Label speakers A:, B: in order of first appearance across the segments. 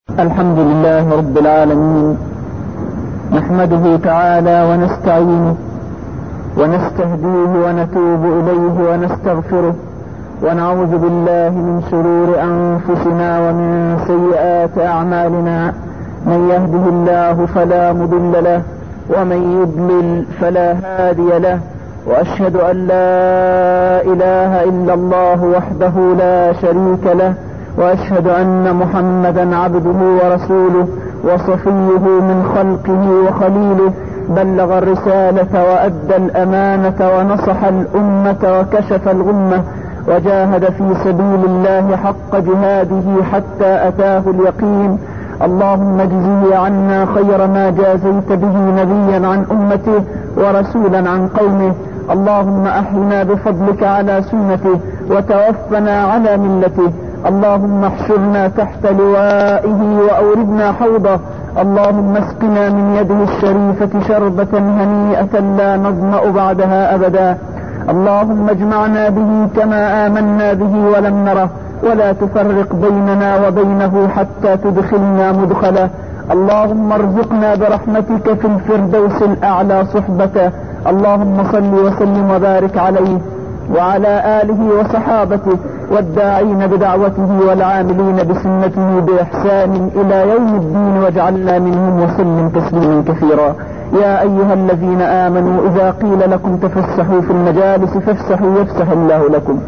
A: الحمد لله رب العالمين، نحمده تعالى ونستعينه ونستهديه ونتوب إليه ونستغفره، ونعوذ بالله من شرور أنفسنا ومن سيئات أعمالنا. من يهده الله فلا مضل له ومن يضلل فلا هادي له، وأشهد أن لا إله إلا الله وحده لا شريك له، وأشهد أن محمدا عبده ورسوله وصفيه من خلقه وخليله، بلغ الرسالة وأدى الأمانة ونصح الأمة وكشف الغمة، وجاهد في سبيل الله حق جهاده حتى أتاه اليقين. اللهم اجزه عنا خير ما جازيت به نبيا عن أمته ورسولا عن قومه. اللهم أحينا بفضلك على سنته وتوفنا على ملته. اللهم احشرنا تحت لوائه وأوردنا حوضه. اللهم اسقنا من يده الشريفة شربة هنيئة لا نظمأ بعدها أبدا. اللهم اجمعنا به كما آمنا به ولم نره، ولا تفرق بيننا وبينه حتى تدخلنا مدخله. اللهم ارزقنا برحمتك في الفردوس الأعلى صحبته. اللهم صل وسلم وبارك عليه وعلى آله وصحابته والداعين بدعوته والعاملين بسنته بإحسان إلى يوم الدين، واجعلنا منهم وسلم تسليما كثيرا. يا أيها الذين آمنوا إذا قيل لكم تفسحوا في المجالس فافسحوا يفسح الله لكم.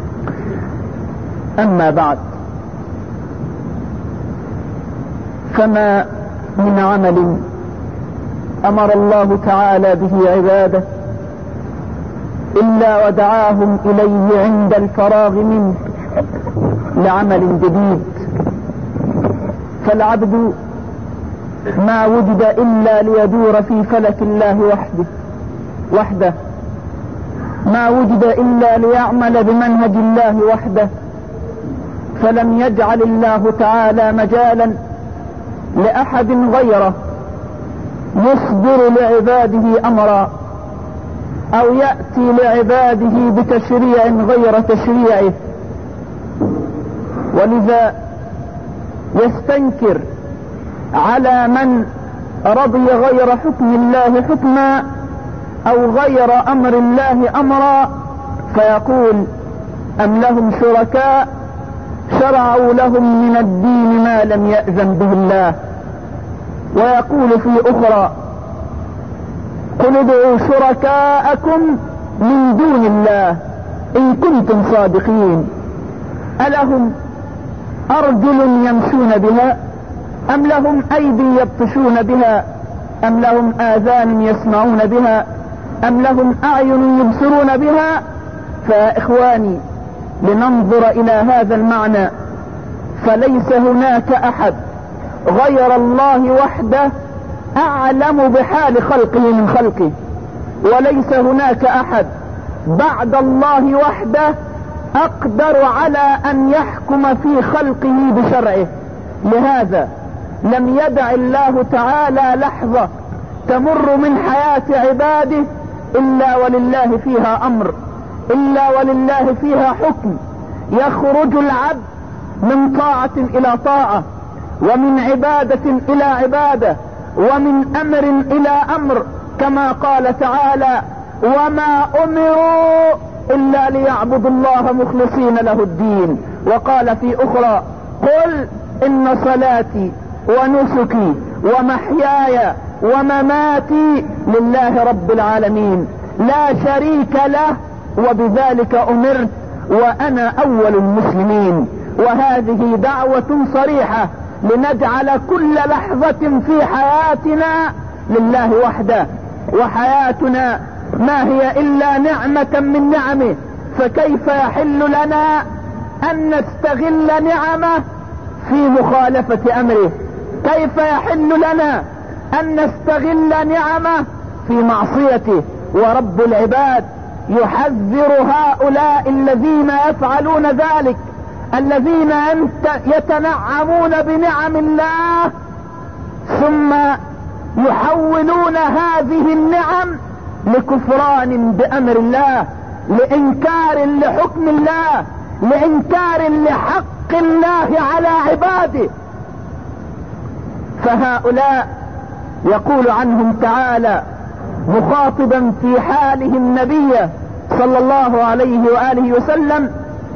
A: أما بعد، فما من عمل أمر الله تعالى به عباده إلا ودعاهم إليه عند الفراغ منه لعمل جديد. فالعبد ما وجد إلا ليدور في فلك الله وحده، ما وجد إلا ليعمل بمنهج الله وحده، فلم يجعل الله تعالى مجالا لأحد غيره يصدر لعباده أمرا أو يأتي لعباده بتشريع غير تشريعه. ولذا يستنكر على من رضي غير حكم الله حكما أو غير أمر الله أمرا، فيقول: أم لهم شركاء شرعوا لهم من الدين ما لم يأذن به الله. ويقول في أخرى: قل ادعوا شركاءكم من دون الله إن كنتم صادقين، ألهم أرجل يمشون بها أم لهم أيدي يبطشون بها أم لهم آذان يسمعون بها أم لهم أعين يبصرون بها. فيا إخواني، لننظر إلى هذا المعنى، فليس هناك أحد غير الله وحده أعلم بحال خلقه من خلقه، وليس هناك أحد بعد الله وحده أقدر على أن يحكم في خلقه بشرعه. لهذا لم يدع الله تعالى لحظة تمر من حياة عباده إلا ولله فيها أمر، إلا ولله فيها حكم. يخرج العبد من طاعة إلى طاعة، ومن عبادة إلى عبادة، ومن أمر إلى أمر، كما قال تعالى: وما أمروا إلا ليعبدوا الله مخلصين له الدين. وقال في أخرى: قل إن صلاتي ونسكي ومحياي ومماتي لله رب العالمين لا شريك له وبذلك أمرت وأنا أول المسلمين. وهذه دعوة صريحة لنجعل كل لحظة في حياتنا لله وحده، وحياتنا ما هي إلا نعمة من نعمه، فكيف يحل لنا أن نستغل نعمه في مخالفة أمره؟ كيف يحل لنا أن نستغل نعمه في معصيته؟ ورب العباد يحذر هؤلاء الذين يفعلون ذلك، الذين يتنعمون بنعم الله ثم يحولون هذه النعم لكفران بأمر الله، لإنكار لحكم الله، لإنكار لحق الله على عباده. فهؤلاء يقول عنهم تعالى مخاطبا في حاله النبي صلى الله عليه وآله وسلم: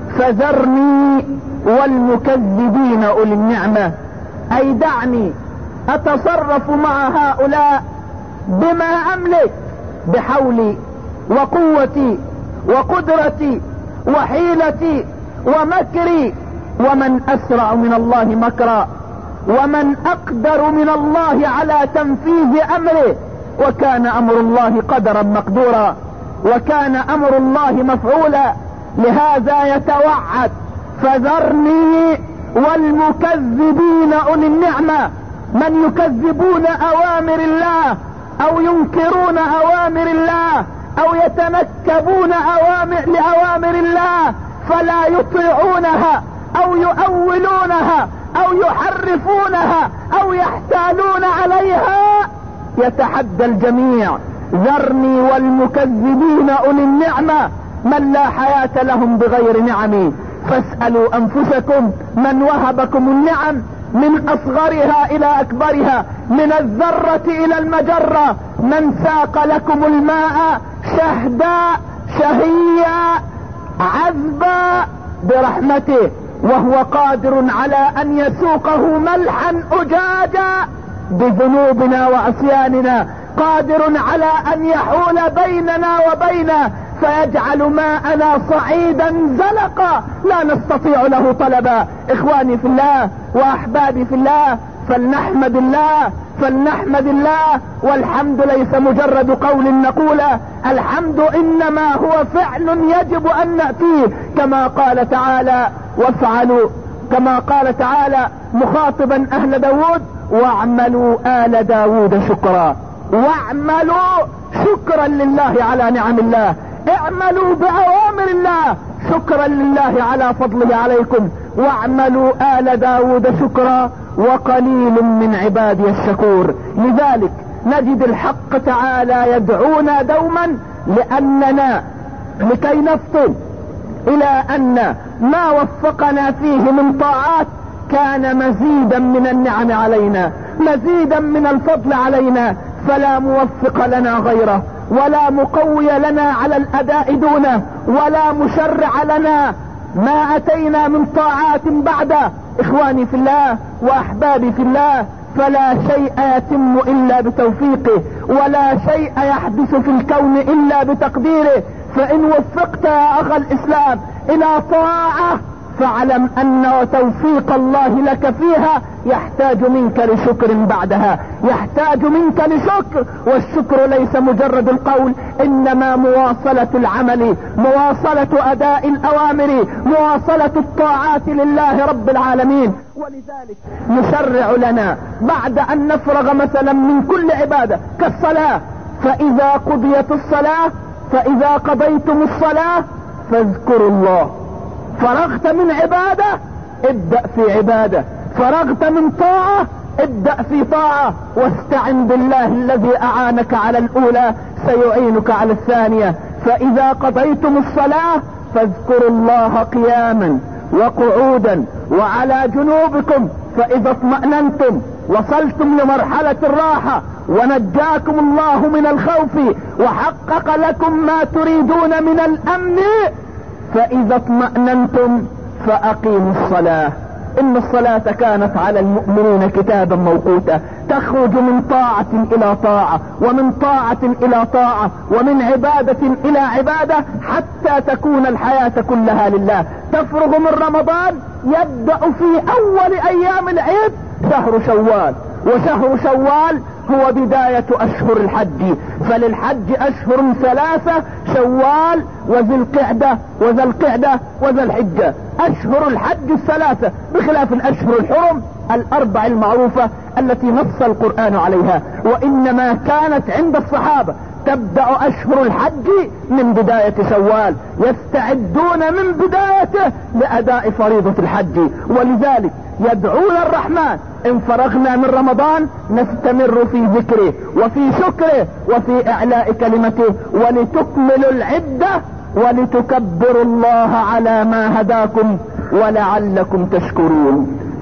A: فذرني والمكذبين أولي النعمة، أي دعني أتصرف مع هؤلاء بما أملك بحولي وقوتي وقدرتي وحيلتي ومكري، ومن أسرع من الله مكرا ومن أقدر من الله على تنفيذ أمره، وكان أمر الله قدرا مقدورا، وكان أمر الله مفعولا. لهذا يتوعد: فذرني والمكذبين أولي النعمة، من يكذبون أوامر الله أو ينكرون أوامر الله أو يتنكبون لأوامر الله فلا يطيعونها أو يؤولونها أو يحرفونها أو يحتالون عليها، يتحدى الجميع: ذرني والمكذبين أولي النعمة، من لا حياة لهم بغير نعمي. فاسألوا أنفسكم من وهبكم النعم من أصغرها إلى أكبرها، من الذرة إلى المجرة، من ساق لكم الماء شهدا شهيا عذبا برحمته، وهو قادر على أن يسوقه ملحا أجاجا بذنوبنا وعصياننا، قادر على أن يحول بيننا وبينه فيجعل ماءنا صعيدا زلقا لا نستطيع له طلبا. إخواني في الله وأحبابي في الله، فلنحمد الله فلنحمد الله. والحمد ليس مجرد قول نقوله، الحمد إنما هو فعل يجب أن نأتيه، كما قال تعالى: وافعلوا، كما قال تعالى مخاطبا أهل داود: واعملوا آل داود شكرا. واعملوا شكرا لله على نعم الله، اعملوا بأوامر الله شكرا لله على فضله عليكم. واعملوا آل داود شكرا وقليل من عبادي الشكور. لذلك نجد الحق تعالى يدعونا دوما لأننا لكي نفطن إلى أن ما وفقنا فيه من طاعات كان مزيدا من النعم علينا، مزيدا من الفضل علينا، فلا موفق لنا غيره، ولا مقوي لنا على الأداء دونه، ولا مشرع لنا ما أتينا من طاعات بعده. إخواني في الله وأحبابي في الله، فلا شيء يتم إلا بتوفيقه، ولا شيء يحدث في الكون إلا بتقديره. فإن وفقت يا أخ الإسلام إلى طاعة فاعلم أن توفيق الله لك فيها يحتاج منك لشكر بعدها، يحتاج منك لشكر. والشكر ليس مجرد القول، إنما مواصلة العمل، مواصلة أداء الأوامر، مواصلة الطاعات لله رب العالمين. ولذلك نشرع لنا بعد أن نفرغ مثلا من كل عبادة كالصلاة: فإذا قضيت الصلاة، فإذا قضيتم الصلاة فاذكروا الله. فرغت من عبادة ابدأ في عبادة، فرغت من طاعة ابدأ في طاعة، واستعن بالله الذي أعانك على الأولى سيعينك على الثانية. فإذا قضيتم الصلاة فاذكروا الله قياما وقعودا وعلى جنوبكم، فإذا اطمأننتم وصلتم لمرحلة الراحة ونجاكم الله من الخوف وحقق لكم ما تريدون من الأمن، فإذا اطمأننتم فأقيموا الصلاة. إن الصلاة كانت على المؤمنين كتابا موقوتا، تخرج من طاعة إلى طاعة، ومن طاعة إلى طاعة، ومن عبادة إلى عبادة، حتى تكون الحياة كلها لله. تفرغ من رمضان، يبدأ في أول أيام العيد شهر شوال، وشهر شوال هو بداية أشهر الحج. فللحج أشهر ثلاثة: شوال وذي القعدة وذا القعدة وذا الحجة، أشهر الحج الثلاثة، بخلاف الأشهر الحرم الأربع المعروفة التي نص القرآن عليها. وإنما كانت عند الصحابة تبدأ أشهر الحج من بداية شوال، يستعدون من بدايته لأداء فريضة الحج. ولذلك يدعون الرحمن: إن فرغنا من رمضان نستمر في ذكره وفي شكره وفي إعلاء كلمته، ولتكملوا العدة ولتكبروا الله على ما هداكم ولعلكم تشكرون.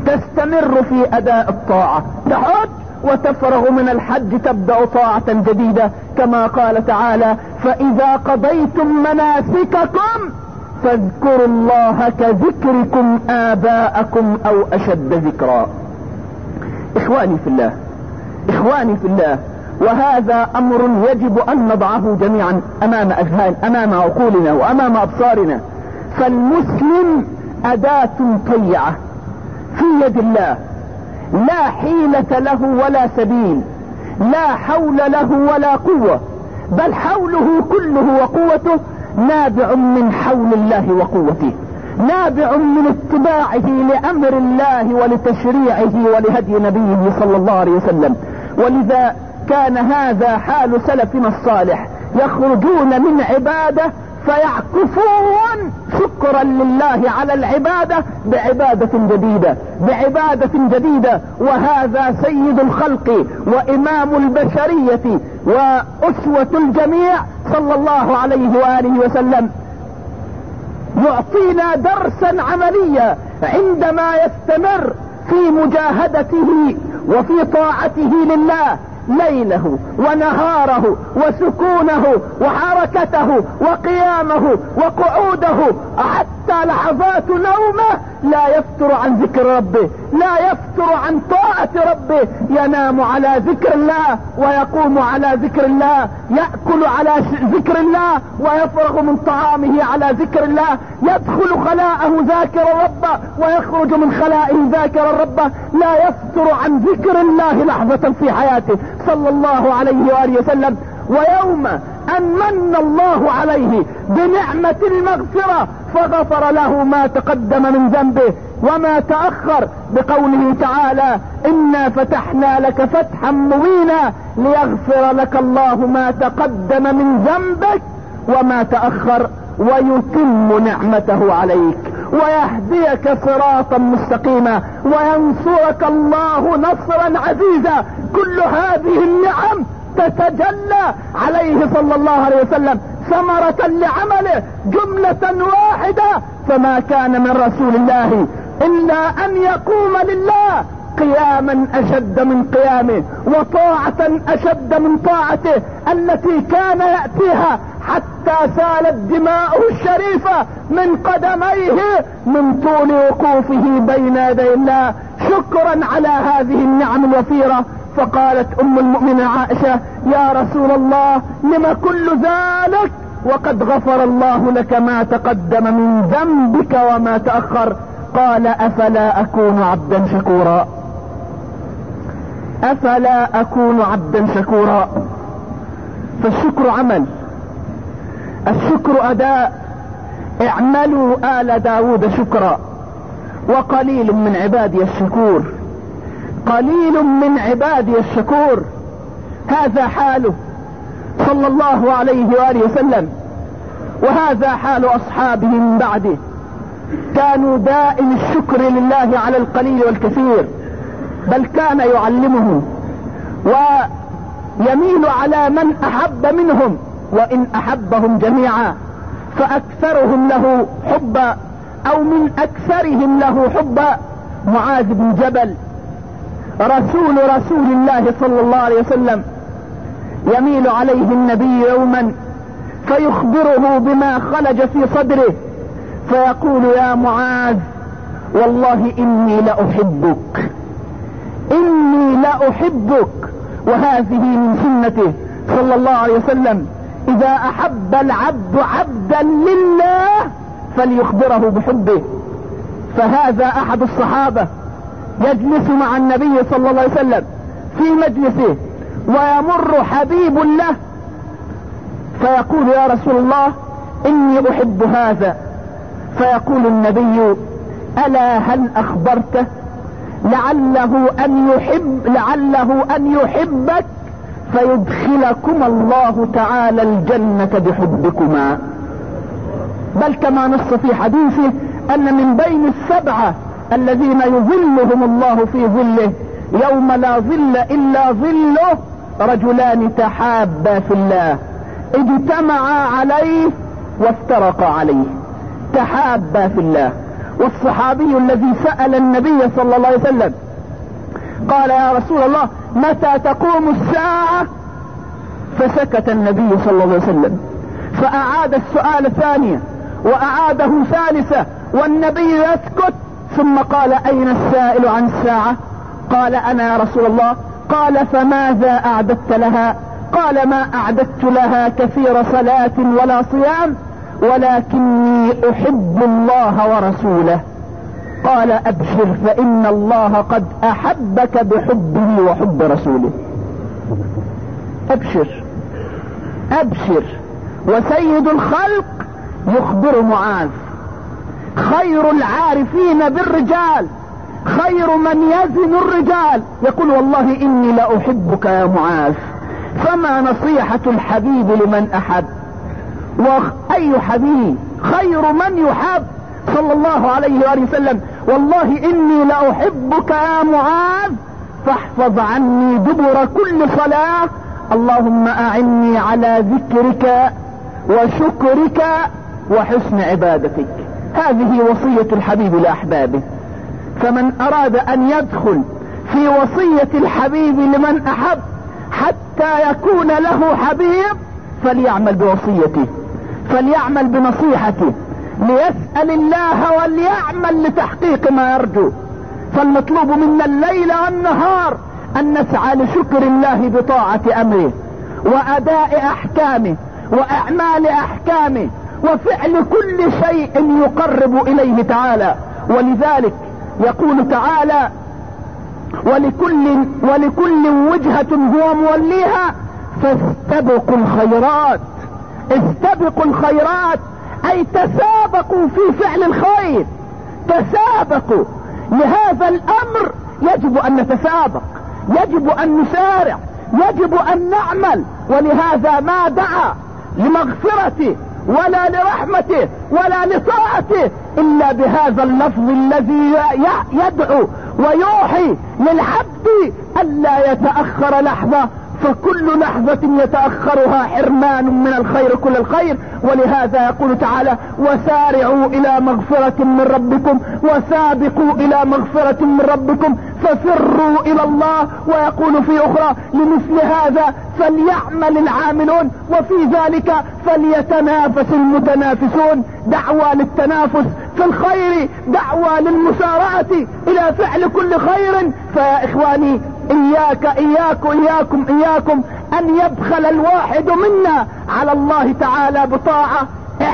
A: تستمر في اداء الطاعة، تحج وتفرغ من الحج تبدأ طاعة جديدة، كما قال تعالى: فإذا قضيتم مناسككم فاذكروا الله كذكركم آباءكم أو أشد ذكرا. إخواني في الله، إخواني في الله، وهذا أمر يجب أن نضعه جميعا أمام عقولنا وأمام أبصارنا. فالمسلم أداة طيعة في يد الله، لا حيلة له ولا سبيل، لا حول له ولا قوة، بل حوله كله وقوته نابع من حول الله وقوته، نابع من اتباعه لأمر الله ولتشريعه ولهدي نبيه صلى الله عليه وسلم. ولذا كان هذا حال سلفنا الصالح، يخرجون من عبادة فيعكفون شكرا لله على العبادة بعبادة جديدة، بعبادة جديدة. وهذا سيد الخلق وإمام البشرية وأسوة الجميع صلى الله عليه وآله وسلم، يعطينا درسا عمليا عندما يستمر في مجاهدته وفي طاعته لله ليله ونهاره وسكونه وحركته وقيامه وقعوده، حتى لحظات نومه لا يفتر عن ذكر ربه، لا يفتر عن طاعة ربه، ينام على ذكر الله ويقوم على ذكر الله، يأكل على ذكر الله ويفرغ من طعامه على ذكر الله، يدخل خلاءه ذاكر ربه ويخرج من خلائه ذاكر ربه، لا يفتر عن ذكر الله لحظة في حياته صلى الله عليه وآله وسلم. ويوم أن من الله عليه بنعمة المغفرة فغفر له ما تقدم من ذنبه وما تأخر، بقوله تعالى: إنا فتحنا لك فتحا مبينا ليغفر لك الله ما تقدم من ذنبك وما تأخر ويتم نعمته عليك ويهديك صراطا مستقيما وينصرك الله نصرا عزيزا. كل هذه النعم تتجلى عليه صلى الله عليه وسلم ثمرة لعمله جملة واحدة، فما كان من رسول الله إلا أن يقوم لله قياما أشد من قيامه وطاعة أشد من طاعته التي كان يأتيها حتى سالت دماؤه الشريفة من قدميه من طول وقوفه بين يدي الله شكرا على هذه النعم الوفيرة. فقالت أم المؤمنين عائشة: يا رسول الله، لما كل ذلك وقد غفر الله لك ما تقدم من ذنبك وما تأخر؟ قال: أفلا أكون عبدا شكورا، أفلا أكون عبدا شكورا. فالشكر عمل، الشكر أداء. اعملوا آل داود شكرا وقليل من عبادي الشكور، قليل من عبادي الشكور. هذا حاله صلى الله عليه وآله وسلم، وهذا حال أصحابه من بعده، كانوا دائم الشكر لله على القليل والكثير، بل كان يعلمهم ويميل على من أحب منهم وإن أحبهم جميعا، فأكثرهم له حبا أو من أكثرهم له حبا معاذ بن جبل رسول الله صلى الله عليه وسلم، يميل عليه النبي يوما فيخبره بما خلج في صدره فيقول: يا معاذ، والله إني لأحبك، إني لأحبك. وهذه من سنته صلى الله عليه وسلم، إذا أحب العبد عبدا لله فليخبره بحبه. فهذا أحد الصحابة يجلس مع النبي صلى الله عليه وسلم في مجلسه ويمر حبيب له فيقول: يا رسول الله، إني أحب هذا. فيقول النبي: ألا هل أخبرته لعله أن يحبك فيدخلكم الله تعالى الجنة بحبكما. بل كما نص في حديثه أن من بين السبعة الذين يظلهم الله في ظله يوم لا ظل إلا ظله رجلان تحابا في الله اجتمعا عليه وافترقا عليه. تحابا في الله،
B: والصحابي الذي سأل النبي صلى الله عليه وسلم قال يا رسول الله متى تقوم الساعة؟ فسكت النبي صلى الله عليه وسلم، فأعاد السؤال ثانية وأعاده ثالثة والنبي يسكت، ثم قال أين السائل عن الساعة؟ قال أنا يا رسول الله. قال فماذا أعددت لها؟ قال ما أعددت لها كثير صلاة ولا صيام، ولكني أحب الله ورسوله. قال أبشر فإن الله قد أحبك بحبه وحب رسوله. أبشر أبشر. وسيد الخلق يخبر معاذ خير العارفين بالرجال، خير من يزن الرجال، يقول والله إني لأحبك يا معاذ. فما نصيحة الحبيب لمن أحب؟ وأي حبيب خير من يحب صلى الله عليه وآله وسلم. والله إني لأحبك يا معاذ فاحفظ عني دبر كل صلاة، اللهم أعني على ذكرك وشكرك وحسن عبادتك. هذه وصية الحبيب لأحبابه. فمن أراد أن يدخل في وصية الحبيب لمن أحب حتى يكون له حبيب فليعمل بوصيته، فليعمل بنصيحته، ليسأل الله وليعمل لتحقيق ما يرجو. فالمطلوب منا الليل والنهار أن نسعى لشكر الله بطاعة أمره وأداء أحكامه وأعمال أحكامه وفعل كل شيء يقرب إليه تعالى. ولذلك يقول تعالى ولكل وجهة هو موليها فاستبقوا الخيرات. استبقوا الخيرات أي تسابقوا في فعل الخير، تسابقوا. لهذا الأمر يجب أن نتسابق، يجب أن نسارع، يجب أن نعمل. ولهذا ما دعا لمغفرته ولا لرحمته ولا لطاعته إلا بهذا اللفظ الذي يدعو ويوحي للعبد ألا يتأخر لحظة، فكل لحظة يتأخرها حرمان من الخير كل الخير. ولهذا يقول تعالى وسارعوا إلى مغفرة من ربكم وسابقوا إلى مغفرة من ربكم ففروا إلى الله. ويقول في أخرى لمثل هذا فليعمل العاملون وفي ذلك فليتنافس المتنافسون. دعوة للتنافس في الخير، دعوة للمسارعة إلى فعل كل خير. فيا إخواني إياكم أن يبخل الواحد منا على الله تعالى بطاعة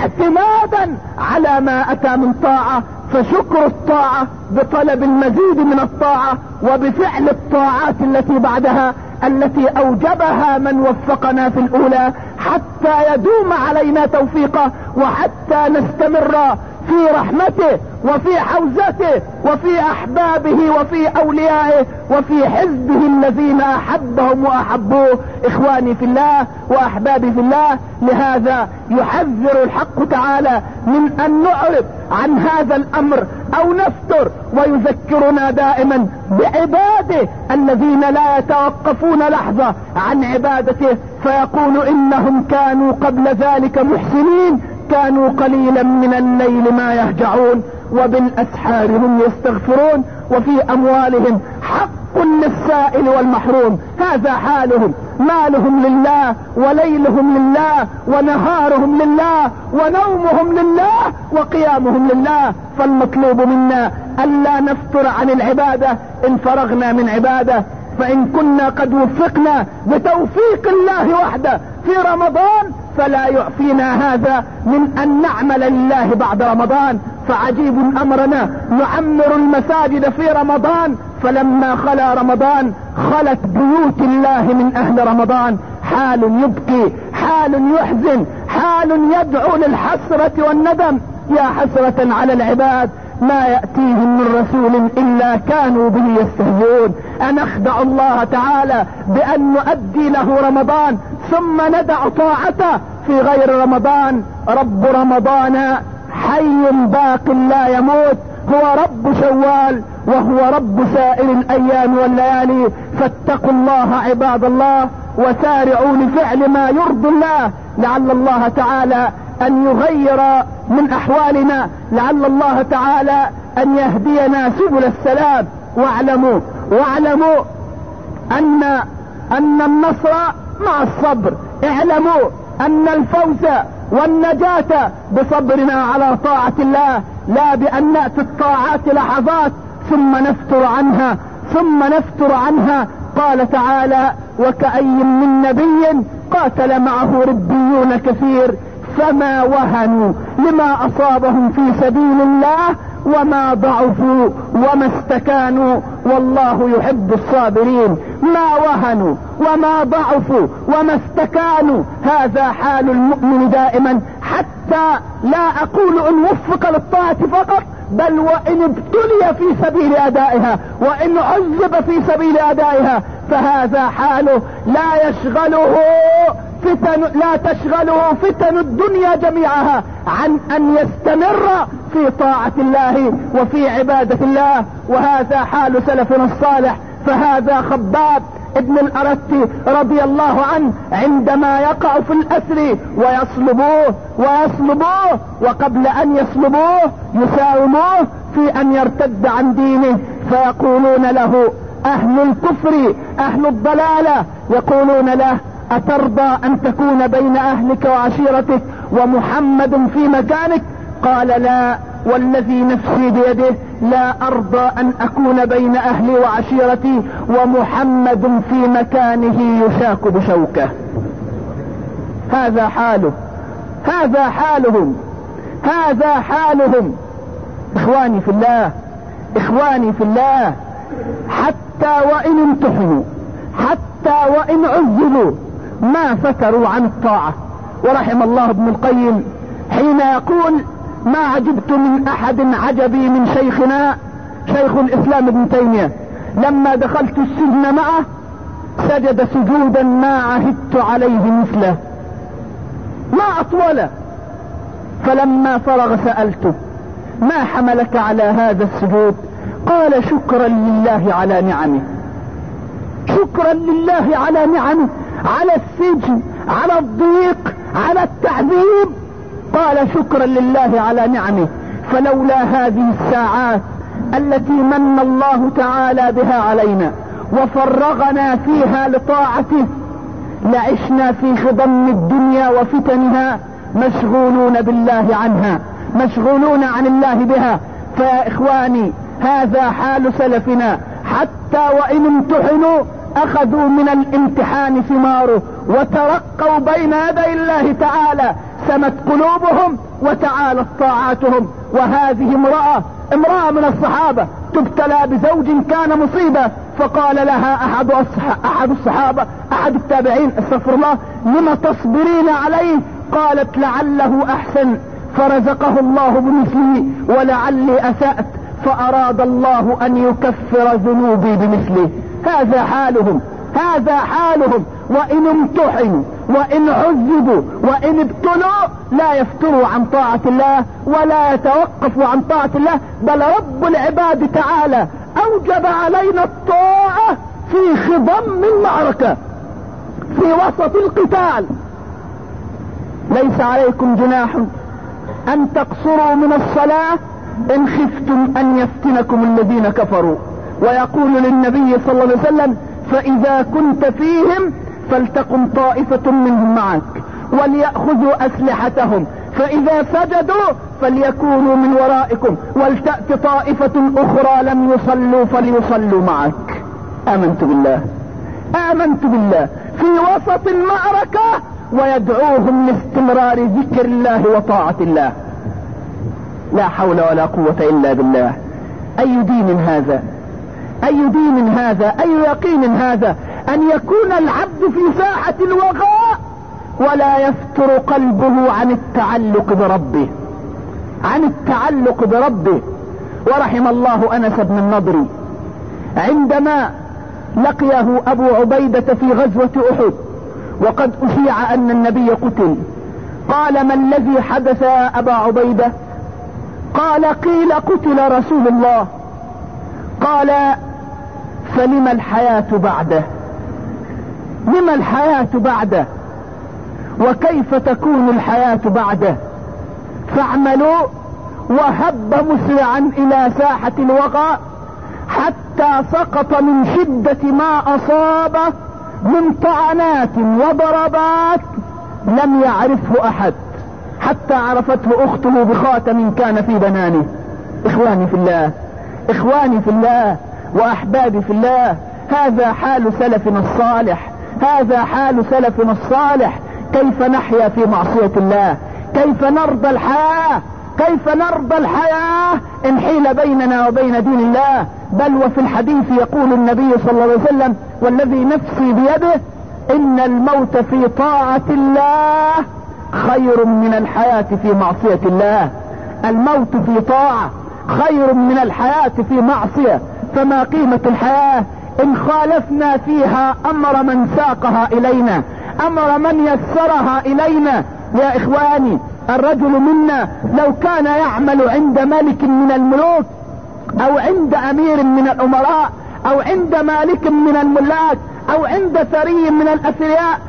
B: اعتمادا على ما أتى من طاعة. فشكر الطاعة بطلب المزيد من الطاعة وبفعل الطاعات التي بعدها التي أوجبها من وفقنا في الأولى حتى يدوم علينا توفيقه وحتى نستمر في رحمته وفي حوزته وفي أحبابه وفي أوليائه وفي حزبه الذين أحبهم وأحبوه. إخواني في الله وأحبابي في الله، لهذا يحذر الحق تعالى من أن نعرض عن هذا الأمر أو نفتر، ويذكرنا دائما بعباده الذين لا يتوقفون لحظة عن عبادته، فيقول إنهم كانوا قبل ذلك محسنين، كانوا قليلا من الليل ما يهجعون وبالأسحار هم يستغفرون وفي أموالهم حق للسائل والمحروم. هذا حالهم، مالهم لله وليلهم لله ونهارهم لله ونومهم لله وقيامهم لله. فالمطلوب منا ألا نفتر عن العبادة إن فرغنا من عبادة، فإن كنا قد وفقنا بتوفيق الله وحده في رمضان فلا يعفينا هذا من أن نعمل لله بعد رمضان. فعجيب أمرنا نعمر المساجد في رمضان، فلما خلا رمضان خلت بيوت الله من أهل رمضان. حال يبكي، حال يحزن، حال يدعو للحسرة والندم. يا حسرة على العباد ما يأتيهم من رسول إلا كانوا به يستهزئون. أنخدع الله تعالى بأن نؤدي له رمضان ثم ندع طاعته في غير رمضان؟ رب رمضان حي باق لا يموت، هو رب شوال وهو رب سائر الأيام والليالي. فاتقوا الله عباد الله وسارعوا لفعل ما يرضي الله، لعل الله تعالى أن يغير من احوالنا، لعل الله تعالى ان يهدينا سبل السلام. واعلموا ان النصر مع الصبر. اعلموا ان الفوز والنجاة بصبرنا على طاعة الله، لا بان نأتي الطاعات لحظات ثم نفتر عنها. قال تعالى: وكأي من نبي قاتل معه ربيون كثير فما وهنوا لما اصابهم في سبيل الله وما ضعفوا وما استكانوا والله يحب الصابرين. ما وهنوا وما ضعفوا وما استكانوا، هذا حال المؤمن دائما، حتى لا اقول ان وفق للطاعة فقط، بل وان ابتلي في سبيل ادائها وان عذب في سبيل ادائها، فهذا حاله لا تشغله فتن الدنيا جميعها عن ان يستمر في طاعة الله وفي عبادة الله. وهذا حال سلفنا الصالح. فهذا خباب ابن الأرت رضي الله عنه عندما يقع في الأسر ويصلبوه وقبل ان يصلبوه يساوموه في ان يرتد عن دينه، فيقولون له اهل الكفر اهل الضلالة، يقولون له: اترضى ان تكون بين اهلك وعشيرتك ومحمد في مكانك؟ قال: لا والذي نفسي بيده لا ارضى ان اكون بين اهلي وعشيرتي ومحمد في مكانه يشاك بشوكه. هذا حالهم. اخواني في الله، حتى وان امتحنوا، حتى وان عذبوا، ما فتروا عن الطاعة. ورحم الله ابن القيم حين يقول: ما عجبت من احد عجبي من شيخنا شيخ الاسلام ابن تيمية، لما دخلت السجن معه سجد سجودا ما عهدت عليه مثله، ما اطوله. فلما فرغ سألته: ما حملك على هذا السجود؟ قال: شكرا لله على نعمه. شكرا لله على نعمه، على السجن، على الضيق، على التعذيب. قال: شكرا لله على نعمه. فلولا هذه الساعات التي من الله تعالى بها علينا وفرغنا فيها لطاعته لعشنا في خضم الدنيا وفتنها مشغولون بالله عنها، مشغولون عن الله بها. فيا اخواني، هذا حال سلفنا، حتى وان امتحنوا اخذوا من الامتحان ثماره وترقوا بين يدي الله تعالى، سمت قلوبهم وتعالت طاعاتهم. وهذه امرأة من الصحابة تبتلى بزوج كان مصيبة، فقال لها احد الصحابة احد التابعين: استغفر الله، لم تصبرين عليه؟ قالت: لعله احسن فرزقه الله بمثله ولعلي اسأت فاراد الله ان يكفر ذنوبي بمثله. هذا حالهم. وان امتحنوا وان عذبوا وان ابتلوا لا يفتروا عن طاعة الله ولا يتوقفوا عن طاعة الله، بل رب العباد تعالى اوجب علينا الطاعة في خضم المعركة، في وسط القتال. ليس عليكم جناح ان تقصروا من الصلاة ان خفتم ان يفتنكم الذين كفروا. ويقول للنبي صلى الله عليه وسلم: فاذا كنت فيهم فلتقم طائفة منهم معك وليأخذوا اسلحتهم، فاذا سجدوا فليكونوا من ورائكم ولتأت طائفة اخرى لم يصلوا فليصلوا معك. امنت بالله في وسط المعركة ويدعوهم لاستمرار ذكر الله وطاعة الله. لا حول ولا قوة الا بالله. اي دين هذا، اي يقين هذا، ان يكون العبد في ساحة الوغاء ولا يفتر قلبه عن التعلق بربه. ورحم الله انس بن النضر عندما لقيه ابو عبيدة في غزوة احد وقد اشيع ان النبي قتل، قال: ما الذي حدث يا ابا عبيدة؟ قال: قيل قتل رسول الله. قال: فلما الحياة بعده؟ وكيف تكون الحياة بعده؟ فاعملوا، وهب مسرعا الى ساحة الوغى حتى سقط من شدة ما اصابه من طعنات وضربات لم يعرفه احد، حتى عرفته اخته بخاتم كان في بنانه. اخواني في الله، اخواني في الله واحبابي في الله، هذا حال سلفنا الصالح، هذا حال سلفنا الصالح. كيف نحيا في معصية الله؟ كيف نرضى الحياة؟ كيف نرضى الحياة ان حيل بيننا وبين دين الله؟ بل وفي الحديث يقول النبي صلى الله عليه وسلم: والذي نفسي بيده ان الموت في طاعة الله خير من الحياة في معصية الله. الموت في طاعة خير من الحياة في معصية. فما قيمة الحياة ان خالفنا فيها امر من ساقها الينا، امر من يسرها الينا؟ يا اخواني، الرجل منا لو كان يعمل عند ملك من الملوك او عند امير من الامراء او عند مالك من الملاك او عند ثري من الاثرياء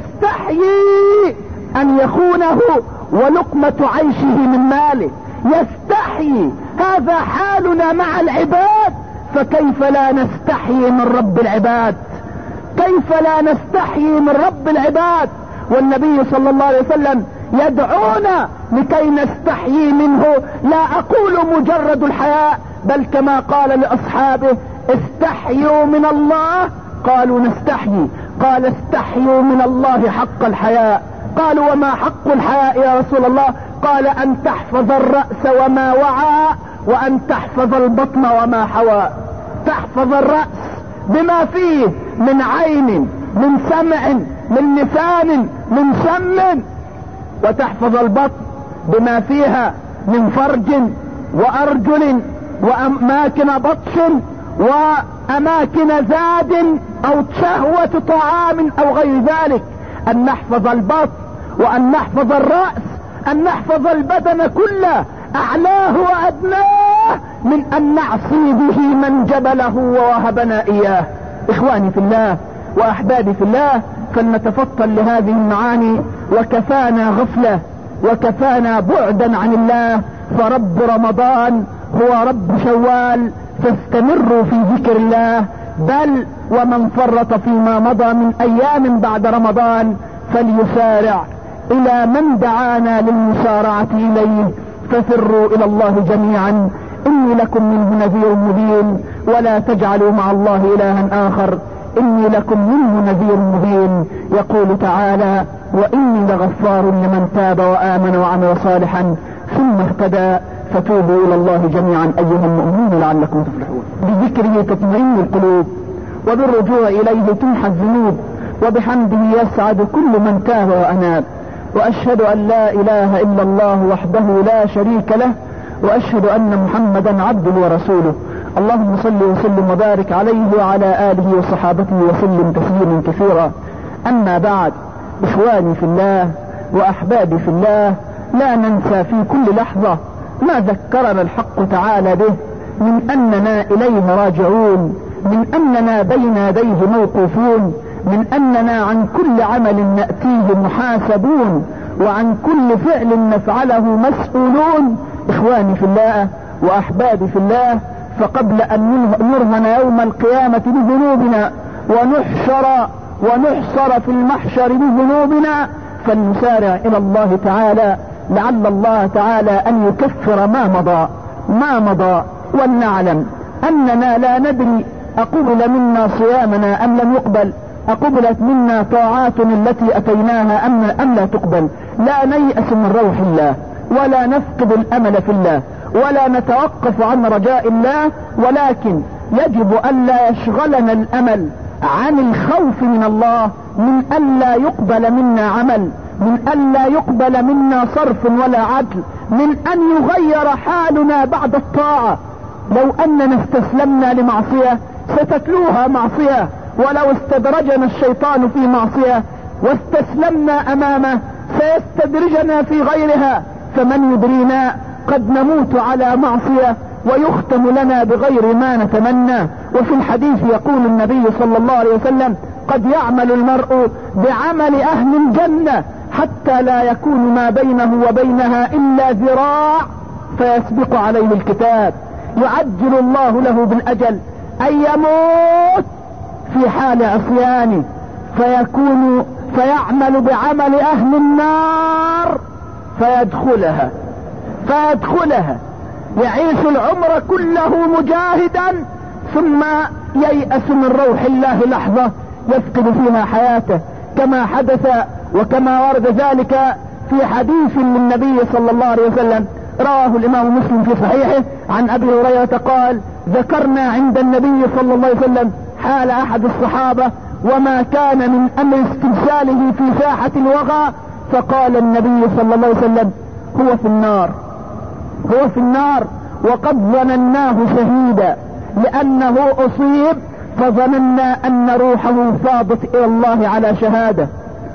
B: يستحيي ان يخونه ولقمة عيشه من ماله، يستحيي. هذا حالنا مع العباد، فكيف لا نستحيي من رب العباد؟ كيف لا نستحيي من رب العباد؟ والنبي صلى الله عليه وسلم يدعونا لكي نستحيي منه. لا اقول مجرد الحياء، بل كما قال لاصحابه: استحيوا من الله. قالوا: نستحيي. قال: استحيوا من الله حق الحياء. قالوا: وما حق الحياء يا رسول الله؟ قال: ان تحفظ الرأس وما وعى، وان تحفظ البطن وما حوى. تحفظ الرأس بما فيه من عين، من سمع، من لسان، من شم، وتحفظ البطن بما فيها من فرج وارجل واماكن بطش واماكن زاد او شهوة طعام او غير ذلك. ان نحفظ البطن وان نحفظ الرأس، ان نحفظ البدن كله اعلاه وادناه، من ان نعصي به من جبله ووهبنا اياه. اخواني في الله واحبابي في الله، فلنتفطن لهذه المعاني، وكفانا غفلة وكفانا بعدا عن الله. فرب رمضان هو رب شوال، فاستمروا في ذكر الله. بل ومن فرط فيما مضى من ايام بعد رمضان فليسارع الى من دعانا للمسارعة اليه، ففروا الى الله جميعا. اني لكم منه نذير مبين، ولا تجعلوا مع الله الها اخر، اني لكم منه نذير مبين. يقول تعالى: واني لغفار لمن تاب وامن وعمل صالحا ثم اهتدى، فتوبوا الى الله جميعا ايها المؤمنون لعلكم تفلحون. بذكره تطمئن القلوب، وبالرجوع اليه تمحى الذنوب، وبحمده يسعد كل من تاب واناب. واشهد ان لا اله الا الله وحده لا شريك له، واشهد ان محمدا عبده ورسوله. اللهم صل وسلم وبارك عليه وعلى اله وصحابته وسلم تسليما كثيرا. اما بعد، اخواني في الله واحبابي في الله، لا ننسى في كل لحظة ما ذكرنا الحق تعالى به من اننا اليه راجعون، من اننا بين يديه موقوفون، من اننا عن كل عمل نأتيه محاسبون، وعن كل فعل نفعله مسؤولون. اخواني في الله واحبابي في الله، فقبل ان نرهن يوم القيامة بذنوبنا ونحشر في المحشر بذنوبنا، فلنسارع الى الله تعالى، لعل الله تعالى ان يكفر ما مضى. ولنعلم اننا لا ندري اقبل منا صيامنا ام لم يقبل، اقبلت منا طاعاتنا التي اتيناها ام لا تقبل. لا نيأس من روح الله، ولا نفقد الامل في الله، ولا نتوقف عن رجاء الله، ولكن يجب ان لا يشغلنا الامل عن الخوف من الله، من ان لا يقبل منا عمل، من ان لا يقبل منا صرف ولا عدل، من ان يغير حالنا بعد الطاعة. لو اننا استسلمنا لمعصية ستتلوها معصية، ولو استدرجنا الشيطان في معصية واستسلمنا امامه سيستدرجنا في غيرها، فمن يدرينا قد نموت على معصية ويختم لنا بغير ما نتمنى. وفي الحديث يقول النبي صلى الله عليه وسلم: قد يعمل المرء بعمل اهل الجنة حتى لا يكون ما بينه وبينها إلا ذراع فيسبق عليه الكتاب. يعجل الله له بالأجل أن يموت في حال عصيانه فيعمل بعمل أهل النار فيدخلها يعيش العمر كله مجاهدا ثم ييأس من روح الله لحظة يفقد فيها حياته، كما حدث وكما ورد ذلك في حديث للنبي صلى الله عليه وسلم رواه الإمام مسلم في صحيحه عن أبي هريرة قال: ذكرنا عند النبي صلى الله عليه وسلم حال أحد الصحابة وما كان من أمر استرساله في ساحة الوغى، فقال النبي صلى الله عليه وسلم: هو في النار وقد ظنناه شهيدا، لأنه أصيب فظننا أن روحه فاضت إلى الله على شهادة.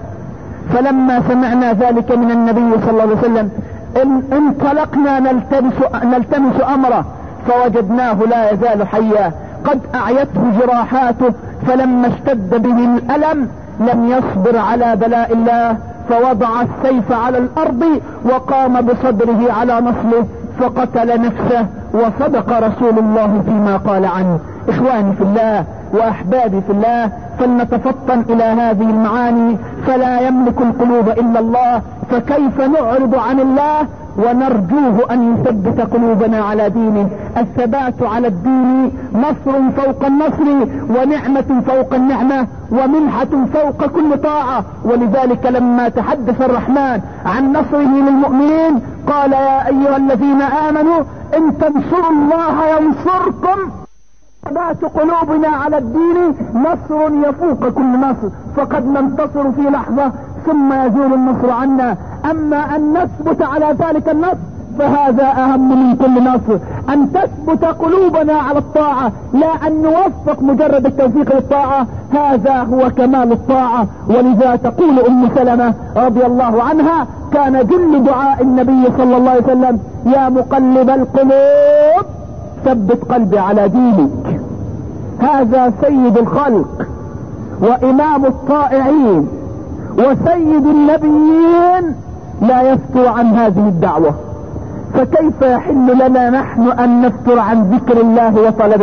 B: فلما سمعنا ذلك من النبي صلى الله عليه وسلم انطلقنا نلتمس أمره فوجدناه لا يزال حيا، قد أعيته جراحاته، فلما اشتد به الألم لم يصبر على بلاء الله فوضع السيف على الأرض وقام بصدره على نصله فقتل نفسه، وصدق رسول الله فيما قال عنه. إخواني في الله وأحبابي في الله، فلنتفطن إلى هذه المعاني، فلا يملك القلوب إلا الله، فكيف نعرض عن الله ونرجوه أن يثبت قلوبنا على دينه. الثبات على الدين نصر فوق النصر ونعمة فوق النعمة ومنحة فوق كل طاعة. ولذلك لما تحدث الرحمن عن نصره للمؤمنين قال: يا أيها الذين آمنوا إن تنصروا الله ينصركم. ثبات قلوبنا على الدين نصر يفوق كل نصر، فقد ننتصر في لحظة ثم يزول النصر عنا. أما أن نثبت على ذلك النصر فهذا أهم من كل نصر، أن تثبت قلوبنا على الطاعة، لا أن نوفق مجرد التوفيق للطاعة، هذا هو كمال الطاعة. ولذا تقول أم سلمة رضي الله عنها: كان جل دعاء النبي صلى الله عليه وسلم: يا مقلب القلوب ثبت قلبي على دينك. هذا سيد الخلق وإمام الطائعين وسيد النبيين لا يفتر عن هذه الدعوة، فكيف يحل لنا نحن أن نفتر عن ذكر الله وطلب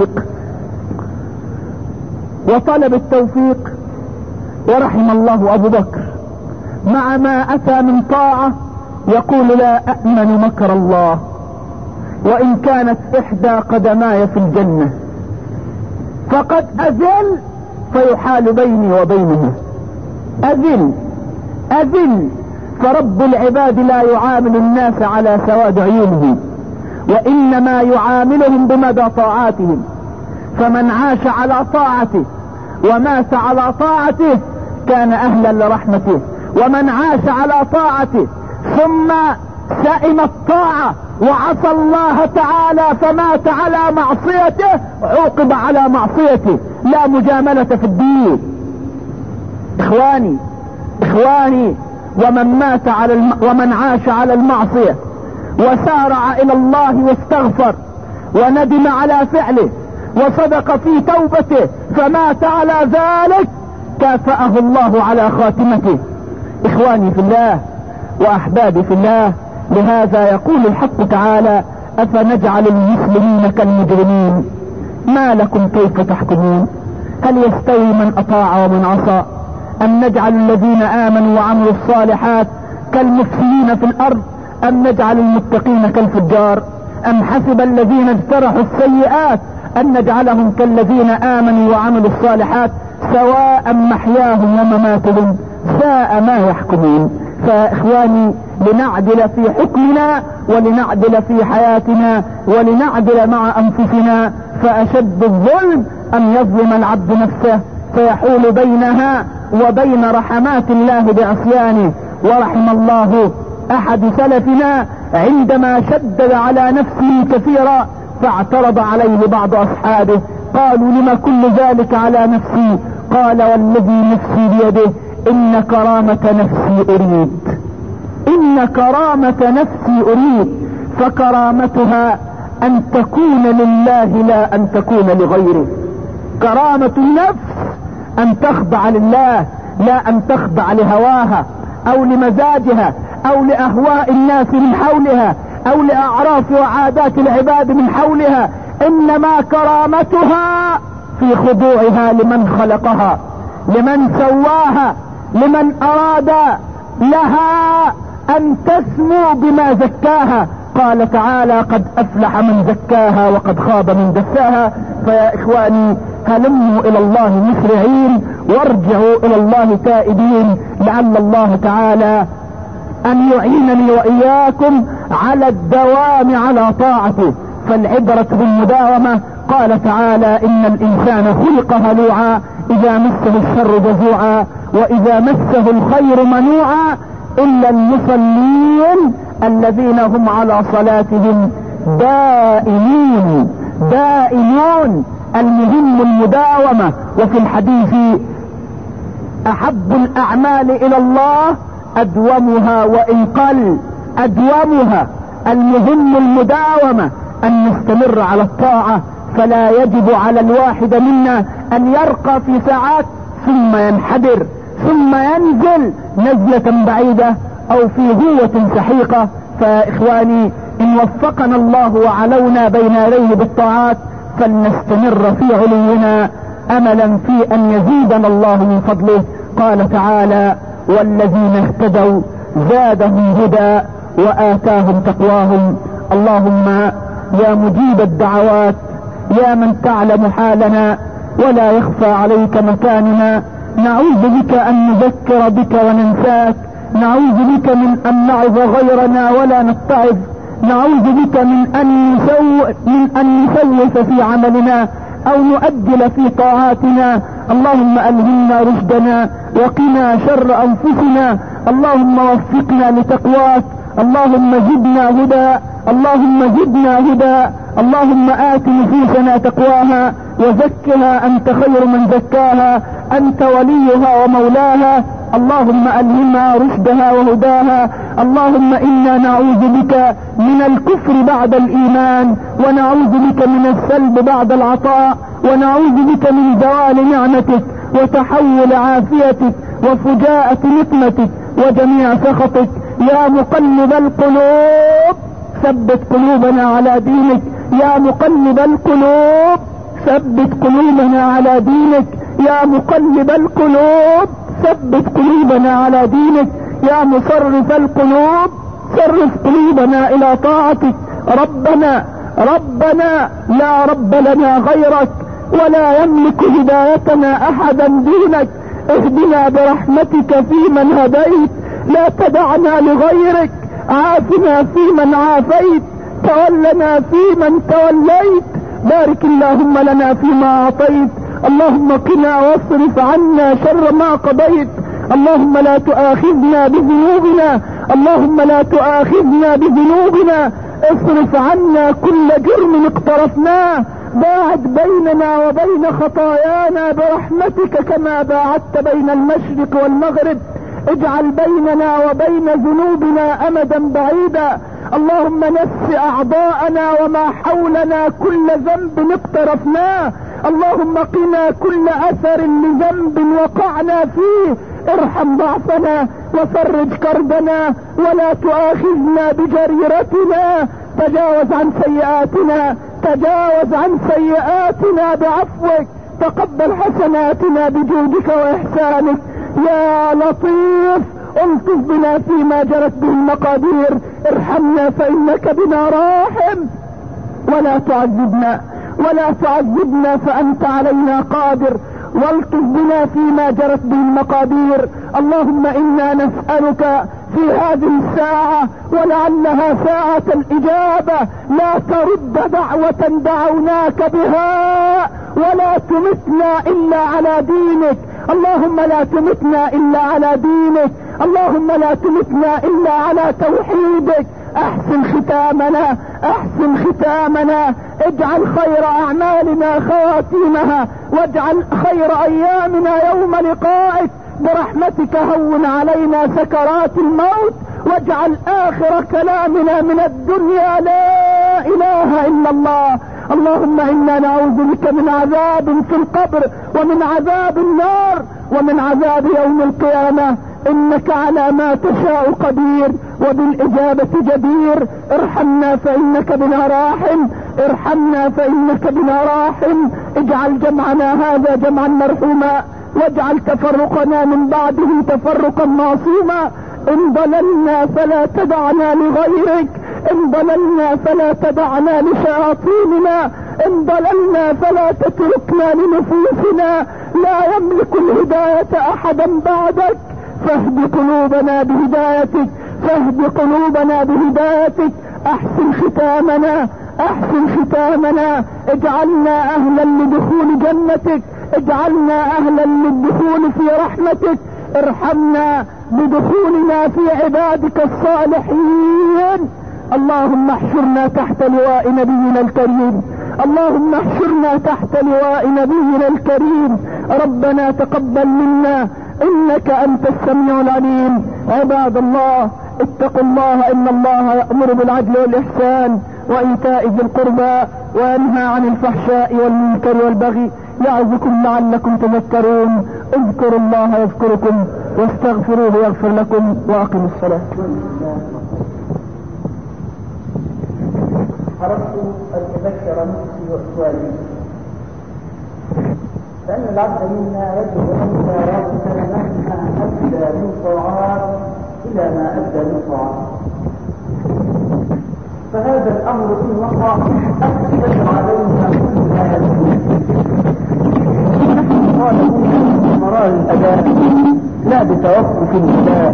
B: التوفيق؟ ورحم الله أبو بكر مع ما أتى من طاعة يقول: لا أأمن مكر الله وإن كانت إحدى قدماي في الجنة، فقد أذل فيحال بيني وبينه. أذل فرب العباد لا يعامل الناس على سواد عيونهم، وإنما يعاملهم بمدى طاعاتهم. فمن عاش على طاعته ومات على طاعته كان أهلا لرحمته، ومن عاش على طاعته ثم سئم الطاعة وعصى الله تعالى فمات على معصيته عوقب على معصيته. لا مجاملة في الدين. إخواني ومن عاش على المعصية وسارع إلى الله واستغفر وندم على فعله وصدق في توبته فمات على ذلك كافأه الله على خاتمته. إخواني في الله وأحبابي في الله، لهذا يقول الحق تعالى: أفنجعل المسلمين كالمجرمين ما لكم كيف تحكمون؟ هل يستوي من أطاع ومن عصى؟ أم نجعل الذين آمنوا وعملوا الصالحات كالمفسدين في الأرض أم نجعل المتقين كالفجار؟ أم حسب الذين اجترحوا السيئات أن نجعلهم كالذين آمنوا وعملوا الصالحات سواء محياهم ومماتهم ساء ما يحكمون. فإخواني، لنعدل في حكمنا ولنعدل في حياتنا ولنعدل مع أنفسنا، فأشد الظلم أن يظلم العبد نفسه فيحول بينها وبين رحمات الله بعصيانه. ورحم الله أحد سلفنا عندما شدد على نفسه كثيرا فاعترض عليه بعض أصحابه، قالوا: لما كل ذلك على نفسي؟ قال: والذي نفسي بيده إن كرامة نفسي أريد فكرامتها أن تكون لله لا أن تكون لغيره. كرامة النفس أن تخضع لله لا أن تخضع لهواها، او لمزاجها او لاهواء الناس من حولها او لاعراف وعادات العباد من حولها، انما كرامتها في خضوعها لمن خلقها، لمن سواها، لمن اراد لها ان تسمو بما زكاها. قال تعالى: قد افلح من زكاها وقد خاب من دساها. فيا اخواني، هلموا الى الله مسرعين وارجعوا الى الله تائبين، لعل الله تعالى ان يعينني واياكم على الدوام على طاعته، فالعبرة بالمداومة. قال تعالى: ان الانسان خلق هلوعا اذا مسه الشر جزوعا واذا مسه الخير منوعا الا المصلين الذين هم على صلاتهم دائمون. المهم المداومة. وفي الحديث: احب الاعمال الى الله ادومها وان قل، ادومها. المهم المداومة، ان نستمر على الطاعة. فلا يجب على الواحد منا ان يرقى في ساعات ثم ينحدر ثم ينزل نزلة بعيدة او في هوة سحيقة. فاخواني، ان وفقنا الله وعلونا بين يديه بالطاعات فلنستمر في علونا املا في ان يزيدنا الله من فضله. قال تعالى: والذين اهتدوا زادهم هدى وآتاهم تقواهم. اللهم يا مجيب الدعوات، يا من تعلم حالنا ولا يخفى عليك مكاننا، نعوذ بك ان نذكر بك وننساك، نعوذ بك من ان نعظ غيرنا ولا نتعظ، نعوذ بك من ان نسوف في عملنا او نؤجل في طاعاتنا. اللهم الهمنا رشدنا وقنا شر انفسنا، اللهم وفقنا لتقواك، اللهم زدنا هدى، اللهم زدنا هدى، اللهم آت نفوسنا تقواها وزكها أنت خير من زكاها، أنت وليها ومولاها. اللهم ألهمها رشدها وهداها. اللهم إنا نعوذ بك من الكفر بعد الإيمان، ونعوذ بك من السلب بعد العطاء، ونعوذ بك من زوال نعمتك وتحول عافيتك وفجاءة نقمتك وجميع سخطك. يا مقلب القلوب ثبت قلوبنا على دينك، يا مقلب القلوب ثبت قلوبنا على دينك، يا مقلب القلوب ثبت قلوبنا على دينك، يا مصرف القلوب صرف قلوبنا الى طاعتك. ربنا لا رب لنا غيرك ولا يملك هدايتنا احدا دونك. اهدنا برحمتك فيمن هديت، لا تدعنا لغيرك، عافنا فيمن عافيت، تولنا فيمن توليت، بارك اللهم لنا فيما اعطيت، اللهم قنا واصرف عنا شر ما قضيت. اللهم لا تؤاخذنا بذنوبنا، اللهم لا تؤاخذنا بذنوبنا، اصرف عنا كل جرم اقترفناه، باعد بيننا وبين خطايانا برحمتك كما باعدت بين المشرق والمغرب، اجعل بيننا وبين ذنوبنا امدا بعيدا. اللهم نس اعضاءنا وما حولنا كل ذنب اقترفناه، اللهم قنا كل اثر لذنب وقعنا فيه، ارحم ضعفنا وفرج كربنا ولا تؤاخذنا بجريرتنا، تجاوز عن سيئاتنا، تجاوز عن سيئاتنا بعفوك، تقبل حسناتنا بجودك واحسانك. يا لطيف الطف بنا فيما جرت به المقادير، ارحمنا فانك بنا راحم، ولا تعذبنا فانت علينا قادر، والطف بنا فيما جرت به المقادير. اللهم انا نسألك في هذه الساعة ولعلها ساعة الاجابة لا ترد دعوة دعوناك بها ولا تمتنا الا على دينك. اللهم لا تمتنا الا على دينك، اللهم لا تمتنا الا على توحيدك. احسن ختامنا، اجعل خير اعمالنا خواتيمها، واجعل خير ايامنا يوم لقائك. برحمتك هون علينا سكرات الموت، واجعل اخر كلامنا من الدنيا لا اله الا الله. اللهم انا نعوذ بك من عذاب في القبر ومن عذاب النار ومن عذاب يوم القيامة. إنك على ما تشاء قدير وبالإجابة جدير. ارحمنا فإنك بنا راحم، ارحمنا فإنك بنا راحم. اجعل جمعنا هذا جمعا مرحوما، واجعل تفرقنا من بعده تفرقا معصوما. إن ضللنا فلا تدعنا لغيرك، إن ضللنا فلا تدعنا لشياطيننا، إن ضللنا فلا تتركنا لنفوسنا. لا يملك الهداية أحدا بعدك، فاهد قلوبنا بهدايتك، فاهد قلوبنا بهدايتك. احسن ختامنا، احسن ختامنا. اجعلنا اهلا لدخول جنتك، اجعلنا اهلا للدخول في رحمتك. ارحمنا بدخولنا في عبادك الصالحين. اللهم احشرنا تحت لواء نبينا الكريم، اللهم احشرنا تحت لواء نبينا الكريم. ربنا تقبل منا انك انت السميع العليم. عباد الله اتقوا الله، ان الله يأمر بالعدل والاحسان وايتاء ذي القربى وينهى عن الفحشاء والمنكر والبغي، يعظكم لعلكم تذكرون. اذكروا الله يذكركم، واستغفروه يغفر لكم، واقموا الصلاة.
A: أردت أن أذكر نفسي وإخواني فإن العبد منا يجب أن يتوكل مهما أدى من طاعات إلى ما أدى من طاعات، فهذا الأمر إن وقع أكثر علينا كل هذا. نحن طالبون بمرار الأداء لا بتوقف الأداء،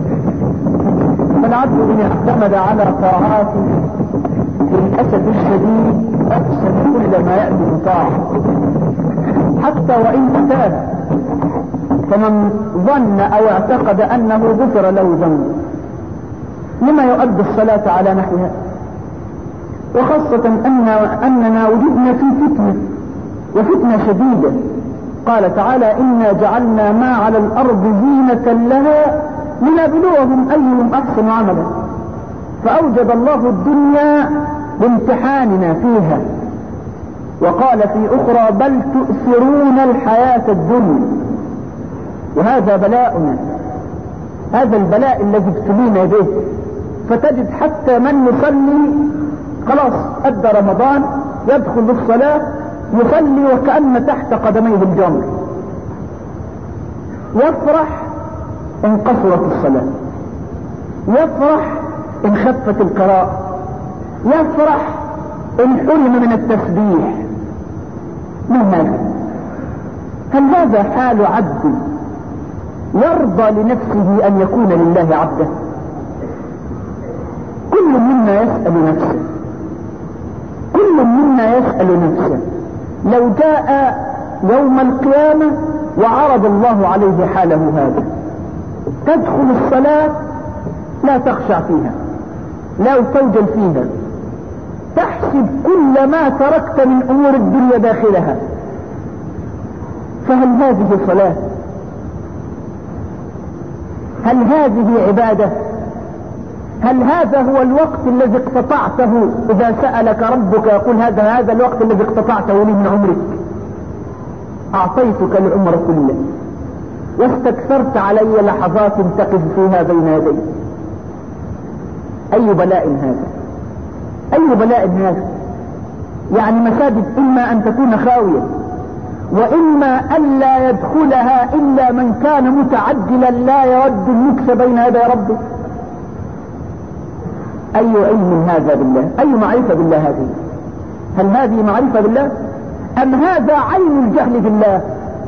A: فالعبد إن اعتمد على طاعاته للأسف الشديد أفسد كل ما يأتي بطاعة حتى وإن أتاه. فمن ظن أو اعتقد أنه غفر له ذنبه لما يؤدي الصلاة على نحوها، وخاصة أننا وجدنا في فتنة وفتنة شديدة. قال تعالى إنا جعلنا ما على الأرض زينة لها لنبلوهم أيهم أحسن عملا، فأوجد الله الدنيا بامتحاننا فيها. وقال في أخرى بل تؤثرون الحياة الدنيا، وهذا بلاؤنا، هذا البلاء الذي ابتلينا به. فتجد حتى من يصلي خلاص أدى رمضان يدخل بالصلاة يصلي وكأن تحت قدميه الجمر، يفرح إن قصرت الصلاة، يفرح إن خفت القراءة، يفرح إن حرم من التسبيح. من هذا؟ هل هذا حال عبد يرضى لنفسه أن يكون لله عبدا؟ كل منا يسأل نفسه، كل منا يسأل نفسه لو جاء يوم القيامة وعرض الله عليه حاله هذا، تدخل الصلاة لا تخشع فيها، لا توجل فيها، تحسب كل ما تركت من أمور الدنيا داخلها، فهل هذه صلاة؟ هل هذه عبادة؟ هل هذا هو الوقت الذي اقتطعته؟ إذا سألك ربك يقول هذا الوقت الذي اقتطعته لي من عمرك، أعطيتك العمر كله واستكثرت علي لحظات تقف فيها بين يدي. أي بلاء هذا؟ أي بلاء هذا؟ يعني مساجد إما أن تكون خاوية، وإما أن لا يدخلها إلا من كان متعجلا لا يرد المكس بين يدي ربه. أي علم هذا بالله؟ أي معرفة بالله هذه؟ هل هذه معرفة بالله؟ أم هذا عين الجهل بالله؟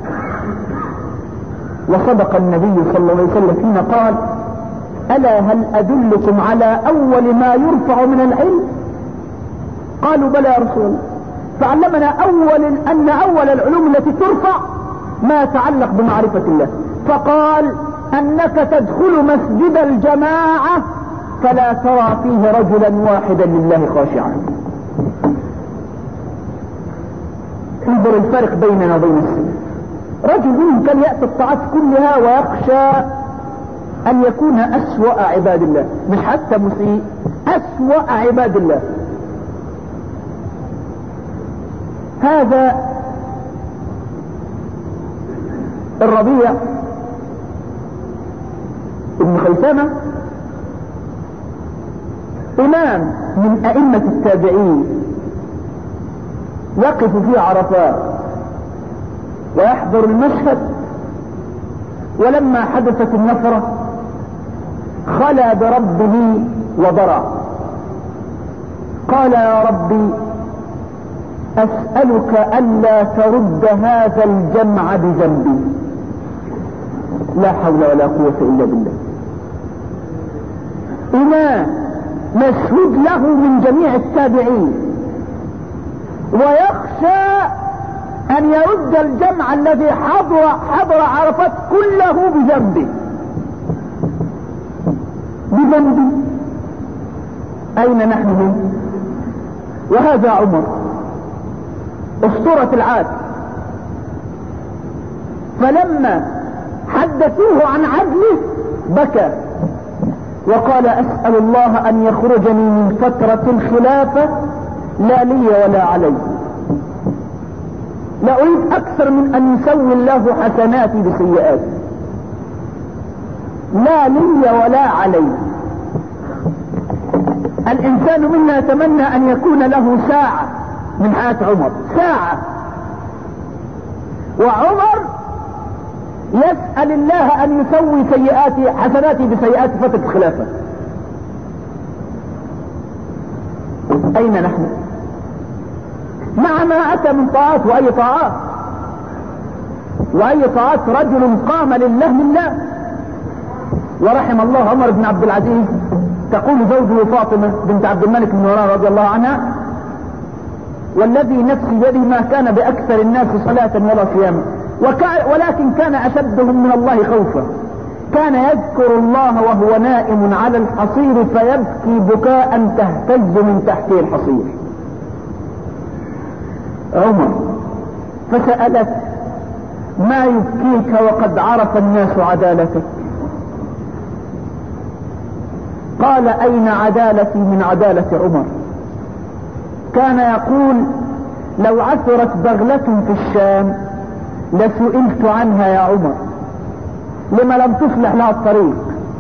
A: وصدق النبي صلى الله عليه وسلم حين قال ألا هل أدلكم على أول ما يرفع من العلم؟ قالوا بلى يا رسول الله. فعلمنا أن أول العلوم التي ترفع ما يتعلق بمعرفة الله، فقال أنك تدخل مسجد الجماعة فلا ترى فيه رجلا واحدا لله خاشعا. انظر الفرق بيننا وبين السنة. رجل منهم كان يأتي الطاعات كلها ويخشى أن يكون أسوأ عباد الله، مش حتى مسيء، أسوأ عباد الله. هذا
B: بن خيثمة إمام من أئمة التابعين يقف في عرفات ويحضر المشهد، ولما حدثت النفرة خلى بربه وضرع، قال يا ربي أسألك ألا ترد هذا الجمع بذنبي. لا حول ولا قوة إلا بالله. إمام مشهود له من جميع التابعين، ويخشى أن يرد الجمع الذي حضر عرفات كله بذنبه. أين نحن منه؟ وهذا عمر أسطورة العاد. فلما حدثوه عن عدله بكى وقال أسأل الله أن يخرجني من فترة الخلافة لا لي ولا علي، لا أريد أكثر من أن يسوي الله حسناتي بسيئاتي، لا لي ولا علي. الإنسان منا يتمنى أن يكون له ساعة من حياة عمر، ساعة، وعمر يسأل الله أن يسوي حسناتي بسيئات فترة الخلافة. أين نحن؟ مع ما أتى من طاعات، وأي طاعات رجل قام لله لله. ورحم الله عمر بن عبد العزيز. تقول زوجه فاطمة بنت عبد الملك بن مروان رضي الله عنها والذي نفسي بيده ما كان بأكثر الناس صلاة ولا صياما، ولكن كان أشدهم من الله خوفا، كان يذكر الله وهو نائم على الحصير فيبكي بكاء تهتز من تحته الحصير. عمر فسألت ما يبكيك وقد عرف الناس عدالتك؟ قال أين عدالتي من عدالة عمر؟ كان يقول لو عثرت بغلة في الشام لسئلت عنها يا عمر لما لم تصلح لها الطريق.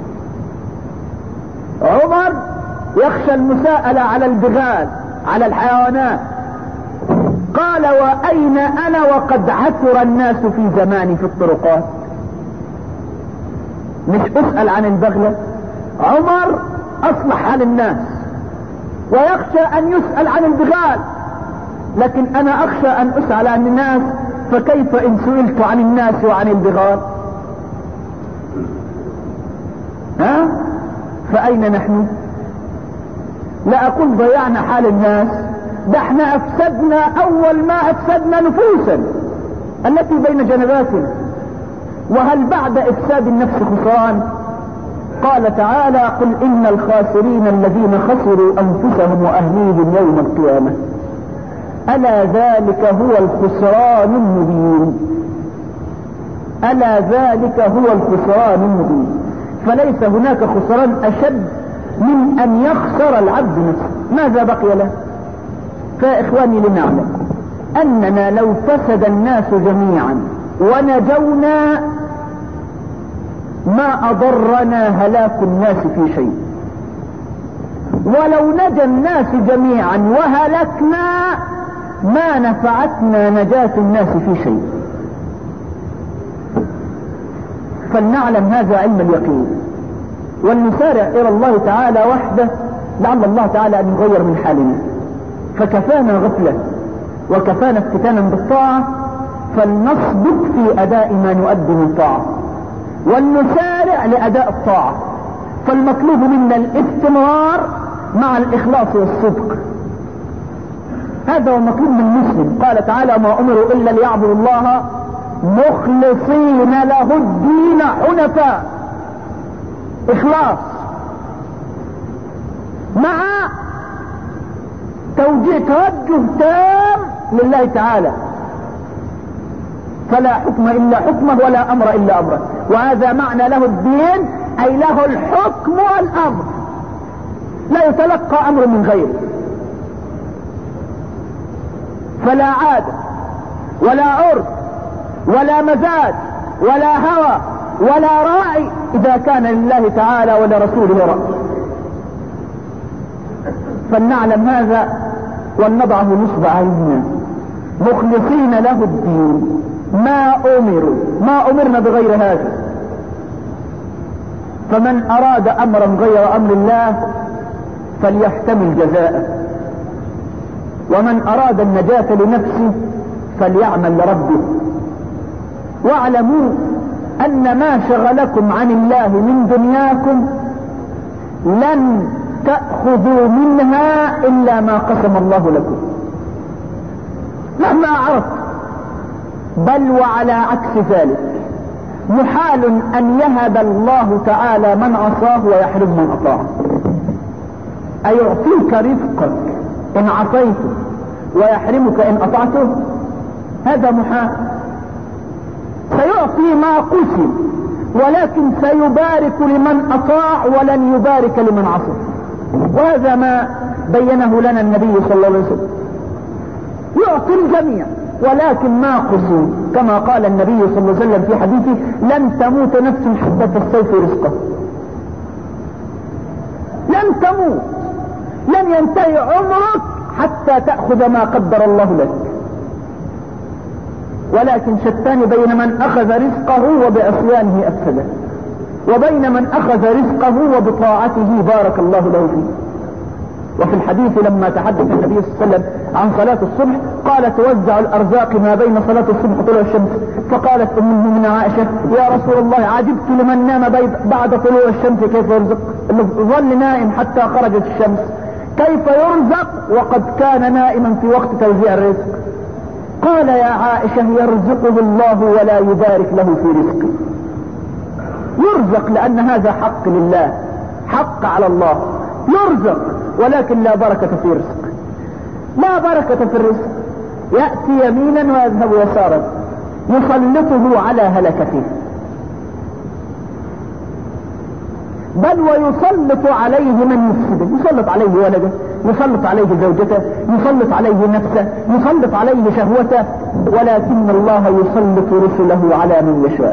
B: عمر يخشى المساءلة على البغال، على الحيوانات. قال وأين أنا وقد عثر الناس في زماني في الطرقات؟ مش أسأل عن البغلة. عمر أصلح حال الناس ويخشى أن يسأل عن البغال، لكن أنا أخشى أن أسأل عن الناس، فكيف إن سئلت عن الناس وعن البغال؟ فأين نحن؟ لا أقول ضيعنا حال الناس، ده احنا أفسدنا أول ما أفسدنا نفوسا التي بين جنباتنا. وهل بعد إفساد النفس خسران؟ قال تعالى قل إن الخاسرين الذين خسروا أنفسهم وأهليهم يوم القيامة ألا ذلك هو الخسران المبين. ألا ذلك هو الخسران المبين. فليس هناك خسران أشد من أن يخسر العبد نفسه. ماذا بقي له؟ فإخواني لنعلم أننا لو فسد الناس جميعا ونجونا ما أضرنا هلاك الناس في شيء، ولو نجى الناس جميعا وهلكنا ما نفعتنا نجاة الناس في شيء. فلنعلم هذا علم اليقين، ولنسارع إلى الله تعالى وحده لعل الله تعالى أن يغير من حالنا. فكفانا غفلة وكفانا افتتانا بالطاعة، فلنصدق في أداء ما نؤدي من طاعة ولنسارع لأداء الطاعة. فالمطلوب منا الاستمرار مع الإخلاص والصدق، هذا هو المطلوب من المسلم. قال تعالى ما أمروا إلا ليعبدوا الله مخلصين له الدين حنفاء. إخلاص مع توجه تام لله تعالى، فلا حكم إلا حكمه ولا أمر إلا أمره. وهذا معنى له الدين، أي له الحكم والأمر، لا يتلقى أمر من غيره. فلا عادة ولا عرف ولا مزاج ولا هوى ولا راعي إذا كان لله تعالى ولرسوله رأي. فلنعلم هذا ولنضعه نصب عيننا مخلصين له الدين. ما أمرنا بغير هذا. فمن أراد أمرا غير أمر الله فليحتمل جزاءه، ومن أراد النجاة لنفسه فليعمل لربه. واعلموا أن ما شغلكم عن الله من دنياكم لن تأخذوا منها إلا ما قسم الله لكم مهما أعرضت. بل وعلى عكس ذلك محال أن يهب الله تعالى من عصاه ويحرم من أطاعه. أيعطيك رزقك إن عصيته ويحرمك إن أطعته؟ هذا محال. سيعطي ما قسم، ولكن سيبارك لمن أطاع ولن يبارك لمن عصى. وهذا ما بينه لنا النبي صلى الله عليه وسلم. يعطي الجميع ولكن ما قسم، كما قال النبي صلى الله عليه وسلم في حديثه: لن تموت نفس حتى تستوفي رزقه. لن تموت، لن ينتهي عمرك حتى تأخذ ما قدر الله لك. ولكن شتان بين من أخذ رزقه وبعصيانه أفسده، وبين من أخذ رزقه وبطاعته بارك الله له فيه. وفي الحديث لما تحدث النبي صلى الله عليه وسلم عن صلاة الصبح قال: توزع الأرزاق ما بين صلاة الصبح وطلوع الشمس. فقالت أم المؤمنين عائشة: يا رسول الله، عجبت لمن نام بعد طلوع الشمس كيف يرزق؟ ظل نائم حتى خرجت الشمس، كيف يرزق وقد كان نائما في وقت توزيع الرزق؟ قال: يا عائشة، يرزقه الله ولا يبارك له في رزقه. يرزق لأن هذا حق لله، حق على الله. يرزق ولكن لا بركة في رزق، لا بركة في الرزق. يأتي يمينا ويذهب يسارا، يسلطه على هلكته، بل ويسلط عليه من يفسده. يسلط عليه ولده، يسلط عليه زوجته، يسلط عليه نفسه، يسلط عليه شهوته. ولكن الله يسلط رسله على من يشاء.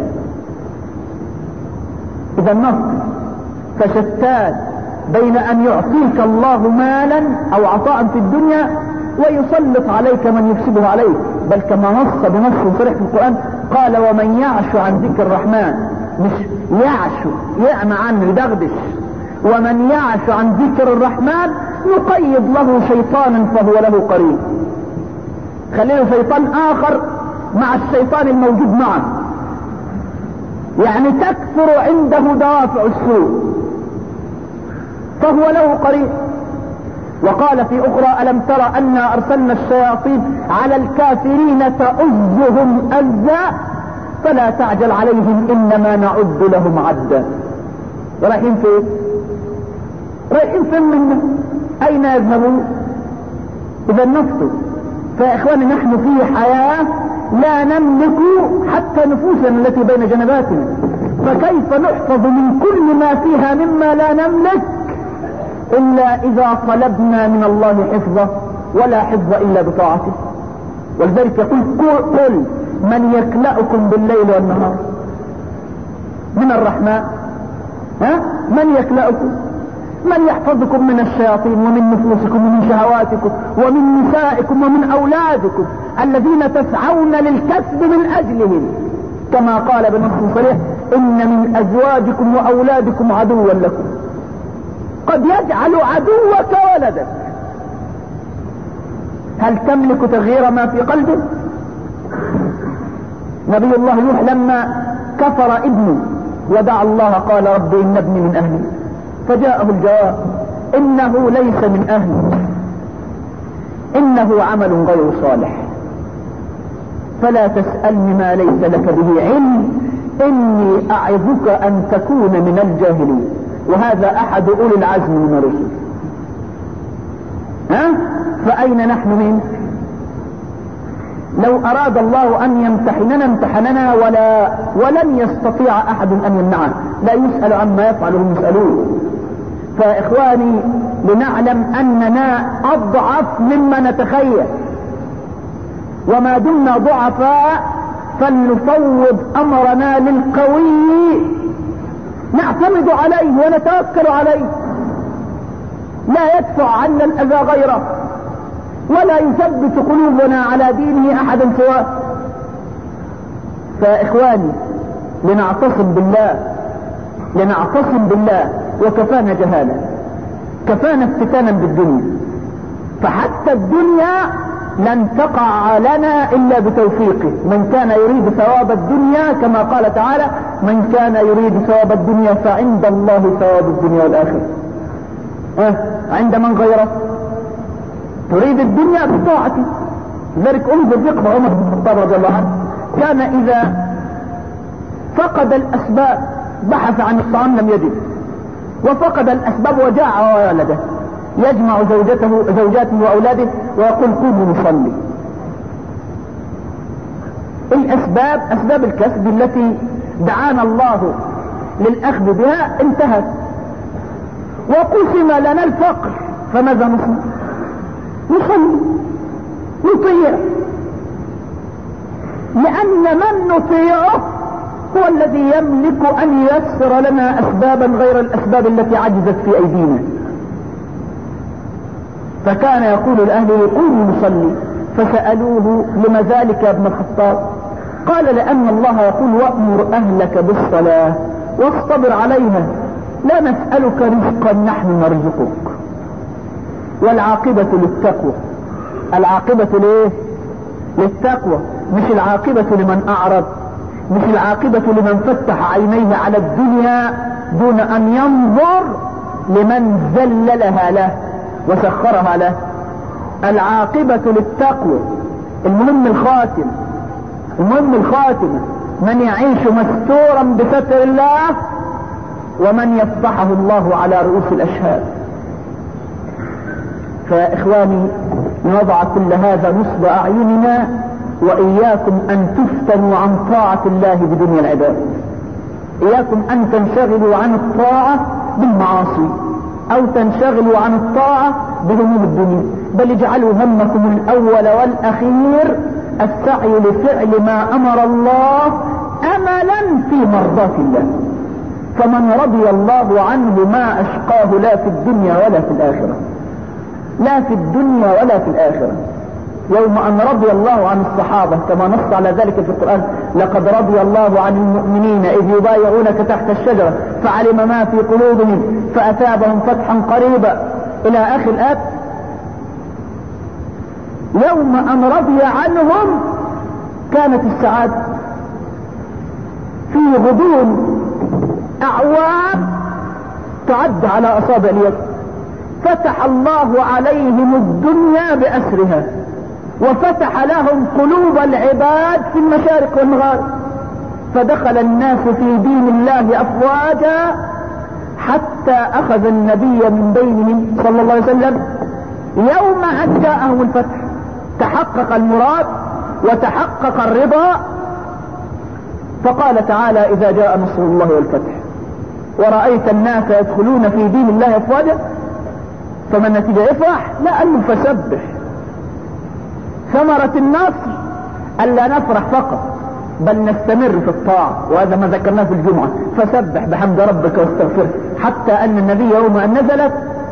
B: إذا النصر فشتان بين أن يعطيك الله مالا أو عطاء في الدنيا ويسلط عليك من يفسده عليك. بل كما نص بنص صريح في القرآن قال: ومن يعش عن ذكر الرحمن، مش يعش يعمى عنه يدغدش، ومن يعش عن ذكر الرحمن يقيض له شيطانا فهو له قرين. خليه شيطان آخر مع الشيطان الموجود معه، يعني تكثر عنده دوافع السوء فهو له قرين. وقال في أخرى: ألم ترى أنا أرسلنا الشياطين على الكافرين تؤزهم أزا فلا تعجل عليهم إنما نعد لهم عدا. رايحين فين؟ رايحين فين منا؟ أين يذهبون؟ إذا نفسه. فإخواني، نحن في حياة لا نملك حتى نفوسنا التي بين جنباتنا، فكيف نحفظ من كل ما فيها مما لا نملك إلا إذا طلبنا من الله حفظه، ولا حفظ إلا بطاعته. ولذلك يقول: قل من يكلأكم بالليل والنهار من الرحمن؟ من يكلأكم؟ من يحفظكم من الشياطين ومن نفوسكم ومن شهواتكم ومن نسائكم ومن أولادكم الذين تسعون للكسب من أجلهم، كما قال بنص صريح: إن من أزواجكم وأولادكم عدوا لكم. قد يجعل عدوك ولدك. هل تملك تغيير ما في قلبه؟ نبي الله نوح لما كفر ابنه ودعا الله قال: رب إن ابني من أهلي، فجاءه الجواب: إنه ليس من أهلي، إنه عمل غير صالح، فلا تسألني ما ليس لك به علم، إني أعظك أن تكون من الجاهلين. وهذا أحد أولي العزم من الرسل. فأين نحن منه؟ لو أراد الله أن يمتحننا امتحننا ولن يستطيع أحد أن يمنعه. لا يسأل عما يفعله المسألون. فإخواني، لنعلم أننا أضعف مما نتخيل، وما دمنا ضعفاء فلنفوض أمرنا للقوي نعتمد عليه ونتوكل عليه، لا يدفع عنا الأذى غيره، ولا يثبت قلوبنا على دينه أحدا سواه. فإخواني لنعتصم بالله، وكفانا جهالة، كفانا افتتانا بالدنيا، فحتى الدنيا لن تقع لنا إلا بتوفيقه. من كان يريد ثواب الدنيا كما قال تعالى: من كان يريد ثواب الدنيا فعند الله ثواب الدنيا والآخرة. عند من غيره؟ تريد الدنيا بطاعتي. لذلك انظر فقه عمر بن الخطاب رضي الله عنه، كان إذا فقد الأسباب بحث عن الطعام لم يجد، وفقد الأسباب وجاع وولده، يجمع زوجاته وأولاده ويقول: قوموا نصلي. الأسباب، أسباب الكسب التي دعانا الله للأخذ بها انتهت، وقسم لنا الفقر، فماذا نصنع؟ نصلي، نطيع، لأن من نطيعه هو الذي يملك أن ييسر لنا أسبابا غير الأسباب التي عجزت في أيدينا. فكان يقول لأهله: قوموا نصلي. فسألوه: لما ذلك يا ابن الخطاب؟ قال: لأن الله يقول: وأمر أهلك بالصلاة واصطبر عليها، لا نسألك رزقا نحن نرزقك، والعاقبة للتقوى. العاقبة ليه؟ للتقوى، مش العاقبة لمن أعرض، مش العاقبة لمن فتح عينيه على الدنيا دون أن ينظر لمن ذللها له وسخرها له. العاقبة للتقوى. المهم الخاتمة، من يعيش مستورا بستر الله، ومن يفتحه الله على رؤوس الأشهاد. فإخواني نضع كل هذا نصب أعيننا، وإياكم أن تفتنوا عن طاعة الله بدنيا العباد. إياكم أن تنشغلوا عن الطاعة بالمعاصي، أو تنشغلوا عن الطاعة بهموم الدنيا، بل اجعلوا همكم الأول والأخير السعي لفعل ما أمر الله أملا في مرضاة الله. فمن رضي الله عنه ما أشقاه لا في الدنيا ولا في الآخرة، لا في الدنيا ولا في الآخرة. يوم أن رضي الله عن الصحابة كما نص على ذلك في القرآن: لقد رضي الله عن المؤمنين إذ يبايعونك تحت الشجرة فعلم ما في قلوبهم فأثابهم فتحا قريبا إلى آخر الآية. يوم أن رضي عنهم كانت السعادة في غضون أعوام تعد على أصابع اليد. فتح الله عليهم الدنيا بأسرها، وفتح لهم قلوب العباد في المشارق والمغارب، فدخل الناس في دين الله أفواجا، حتى أخذ النبي من بينهم صلى الله عليه وسلم يوم أن جاءهم الفتح. تحقق المراد وتحقق الرضا، فقال تعالى: إذا جاء نصر الله والفتح ورأيت الناس يدخلون في دين الله أفواجا، فما النتيجة؟ افرح؟ لا، أنه فسبح. ثمرة النصر ألا نفرح فقط، بل نستمر في الطاعة، وهذا ما ذكرناه في الجمعة: فسبح بحمد ربك واستغفره. حتى أن النبي يوم أن نزلت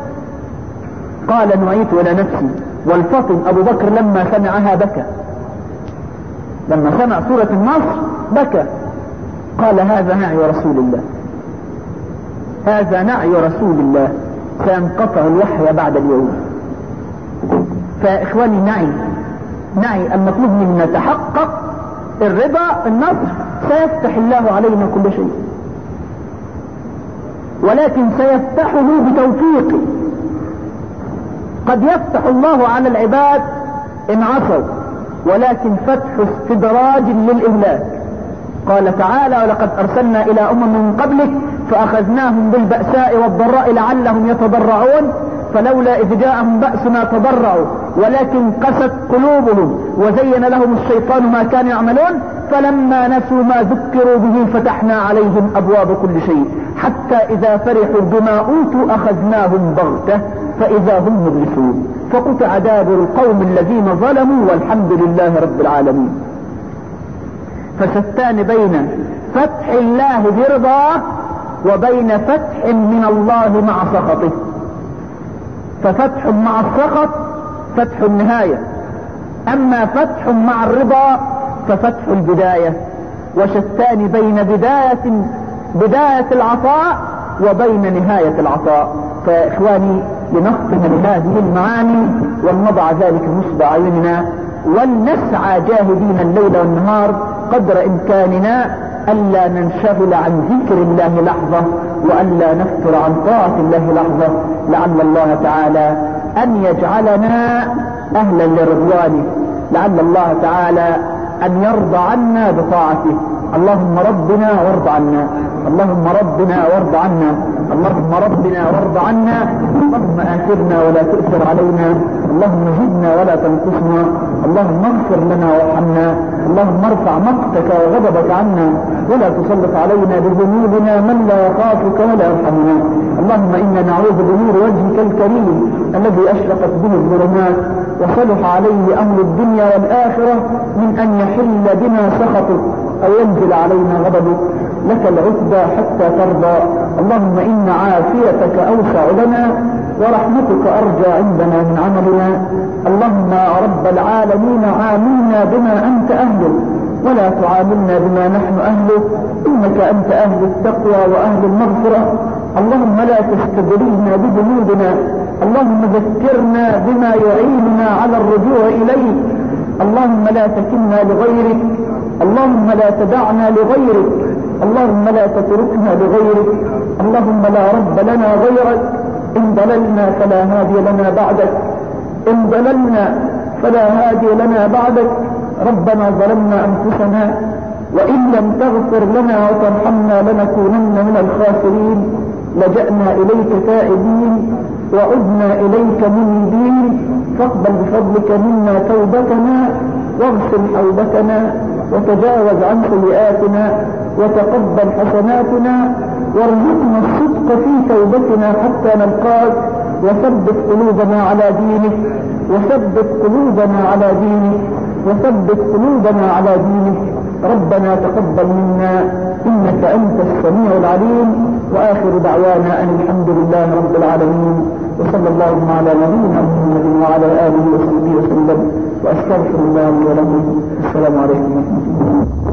B: قال: نعيت إلى نفسي. والفطن أبو بكر لما سمعها بكى، لما سمع سورة النصر بكى، قال: هذا نعي رسول الله، هذا نعي رسول الله، سينقطع الوحي بعد اليوم. فإخواني نعي المطلوب منا تحقق الرضا، النصر، سيفتح الله علينا كل شيء، ولكن سيفتحه بتوفيقه. قد يفتح الله على العباد إن عصوا، ولكن فتح استدراج للإهلاك. قال تعالى: ولقد أرسلنا إلى من قبلك فأخذناهم بالبأساء والضراء لعلهم يتضرعون فلولا إذ جاءهم بأسنا تضرعوا ولكن قست قلوبهم وزين لهم الشيطان ما كانوا يعملون فلما نسوا ما ذكروا به فتحنا عليهم أبواب كل شيء حتى إذا فرحوا بما أوتوا أخذناهم بغتة فإذا هم مبلسون فقطع دابر القوم الذين ظلموا والحمد لله رب العالمين. فشتان بين فتح الله برضاه
A: وبين فتح من الله مع سخطه. ففتح مع السخط فتح النهاية، اما فتح مع الرضا ففتح البداية. وشتان بين بداية العطاء وبين نهاية العطاء. فإخواني لنختم بهذه المعاني ولنضع ذلك نصب عيننا ولنسعى جاهدين الليل والنهار قدر إمكاننا ألا ننشغل عن ذكر الله لحظة وألا نفتر عن طاعة الله لحظة، لعل الله تعالى أن يجعلنا أهلا لرضوانه، لعل الله تعالى أن يرضى عنا بطاعته. اللهم ربنا وارض عنا، اللهم ربنا وارض عنا، اللهم ربنا وارض عنا، اللهم آثرنا ولا تؤثر علينا، اللهم زدنا ولا تنقصنا، اللهم اغفر لنا وارحمنا، اللهم ارفع مقتك وغضبك عنا ولا تسلط علينا بذنوبنا من لا يخافك ولا يرحمنا. اللهم إنا نعوذ بنور وجهك الكريم الذي أشرقت به الظلمات وصلح عليه أمر الدنيا والآخرة من أن يحل بنا سخطك أو ينزل علينا غضبك، لك العتبى حتى ترضى. اللهم إن عافيتك أوسع لنا ورحمتك أرجى عندنا من عملنا. اللهم يا رب العالمين عاملنا بما أنت أهله ولا تعاملنا بما نحن أهله، إنك أنت أهل التقوى وأهل المغفرة. اللهم لا تستدرجنا بذنوبنا، اللهم ذكرنا بما يعيننا على الرجوع إليك. اللهم لا تكلنا لغيرك، اللهم لا تدعنا لغيرك، اللهم لا تتركنا لغيرك، اللهم لا رب لنا غيرك. إن ضللنا فلا هادي لنا بعدك، إن ضللنا فلا هادي لنا بعدك. ربنا ظلمنا أنفسنا وإن لم تغفر لنا وترحمنا لنكونن من الخاسرين. لجأنا إليك تائبين وعدنا إليك منيبين، فاقبل بفضلك منا توبتنا واغسل حوبتنا وتجاوز عن سيئاتنا وتقبل حسناتنا وارزقنا الصدق في توبتنا حتى نلقاك، وثبت قلوبنا على دينك، وثبت قلوبنا على دينك، وثبت قلوبنا على دينك. ربنا تقبل منا إنك أنت السميع العليم، وآخر دعوانا أن الحمد لله رب العالمين، وصلى الله على نبينا محمد وعلى آله وصحبه وسلم، وأستغفر الله لي ولكم. السلام عليكم ورحمة الله.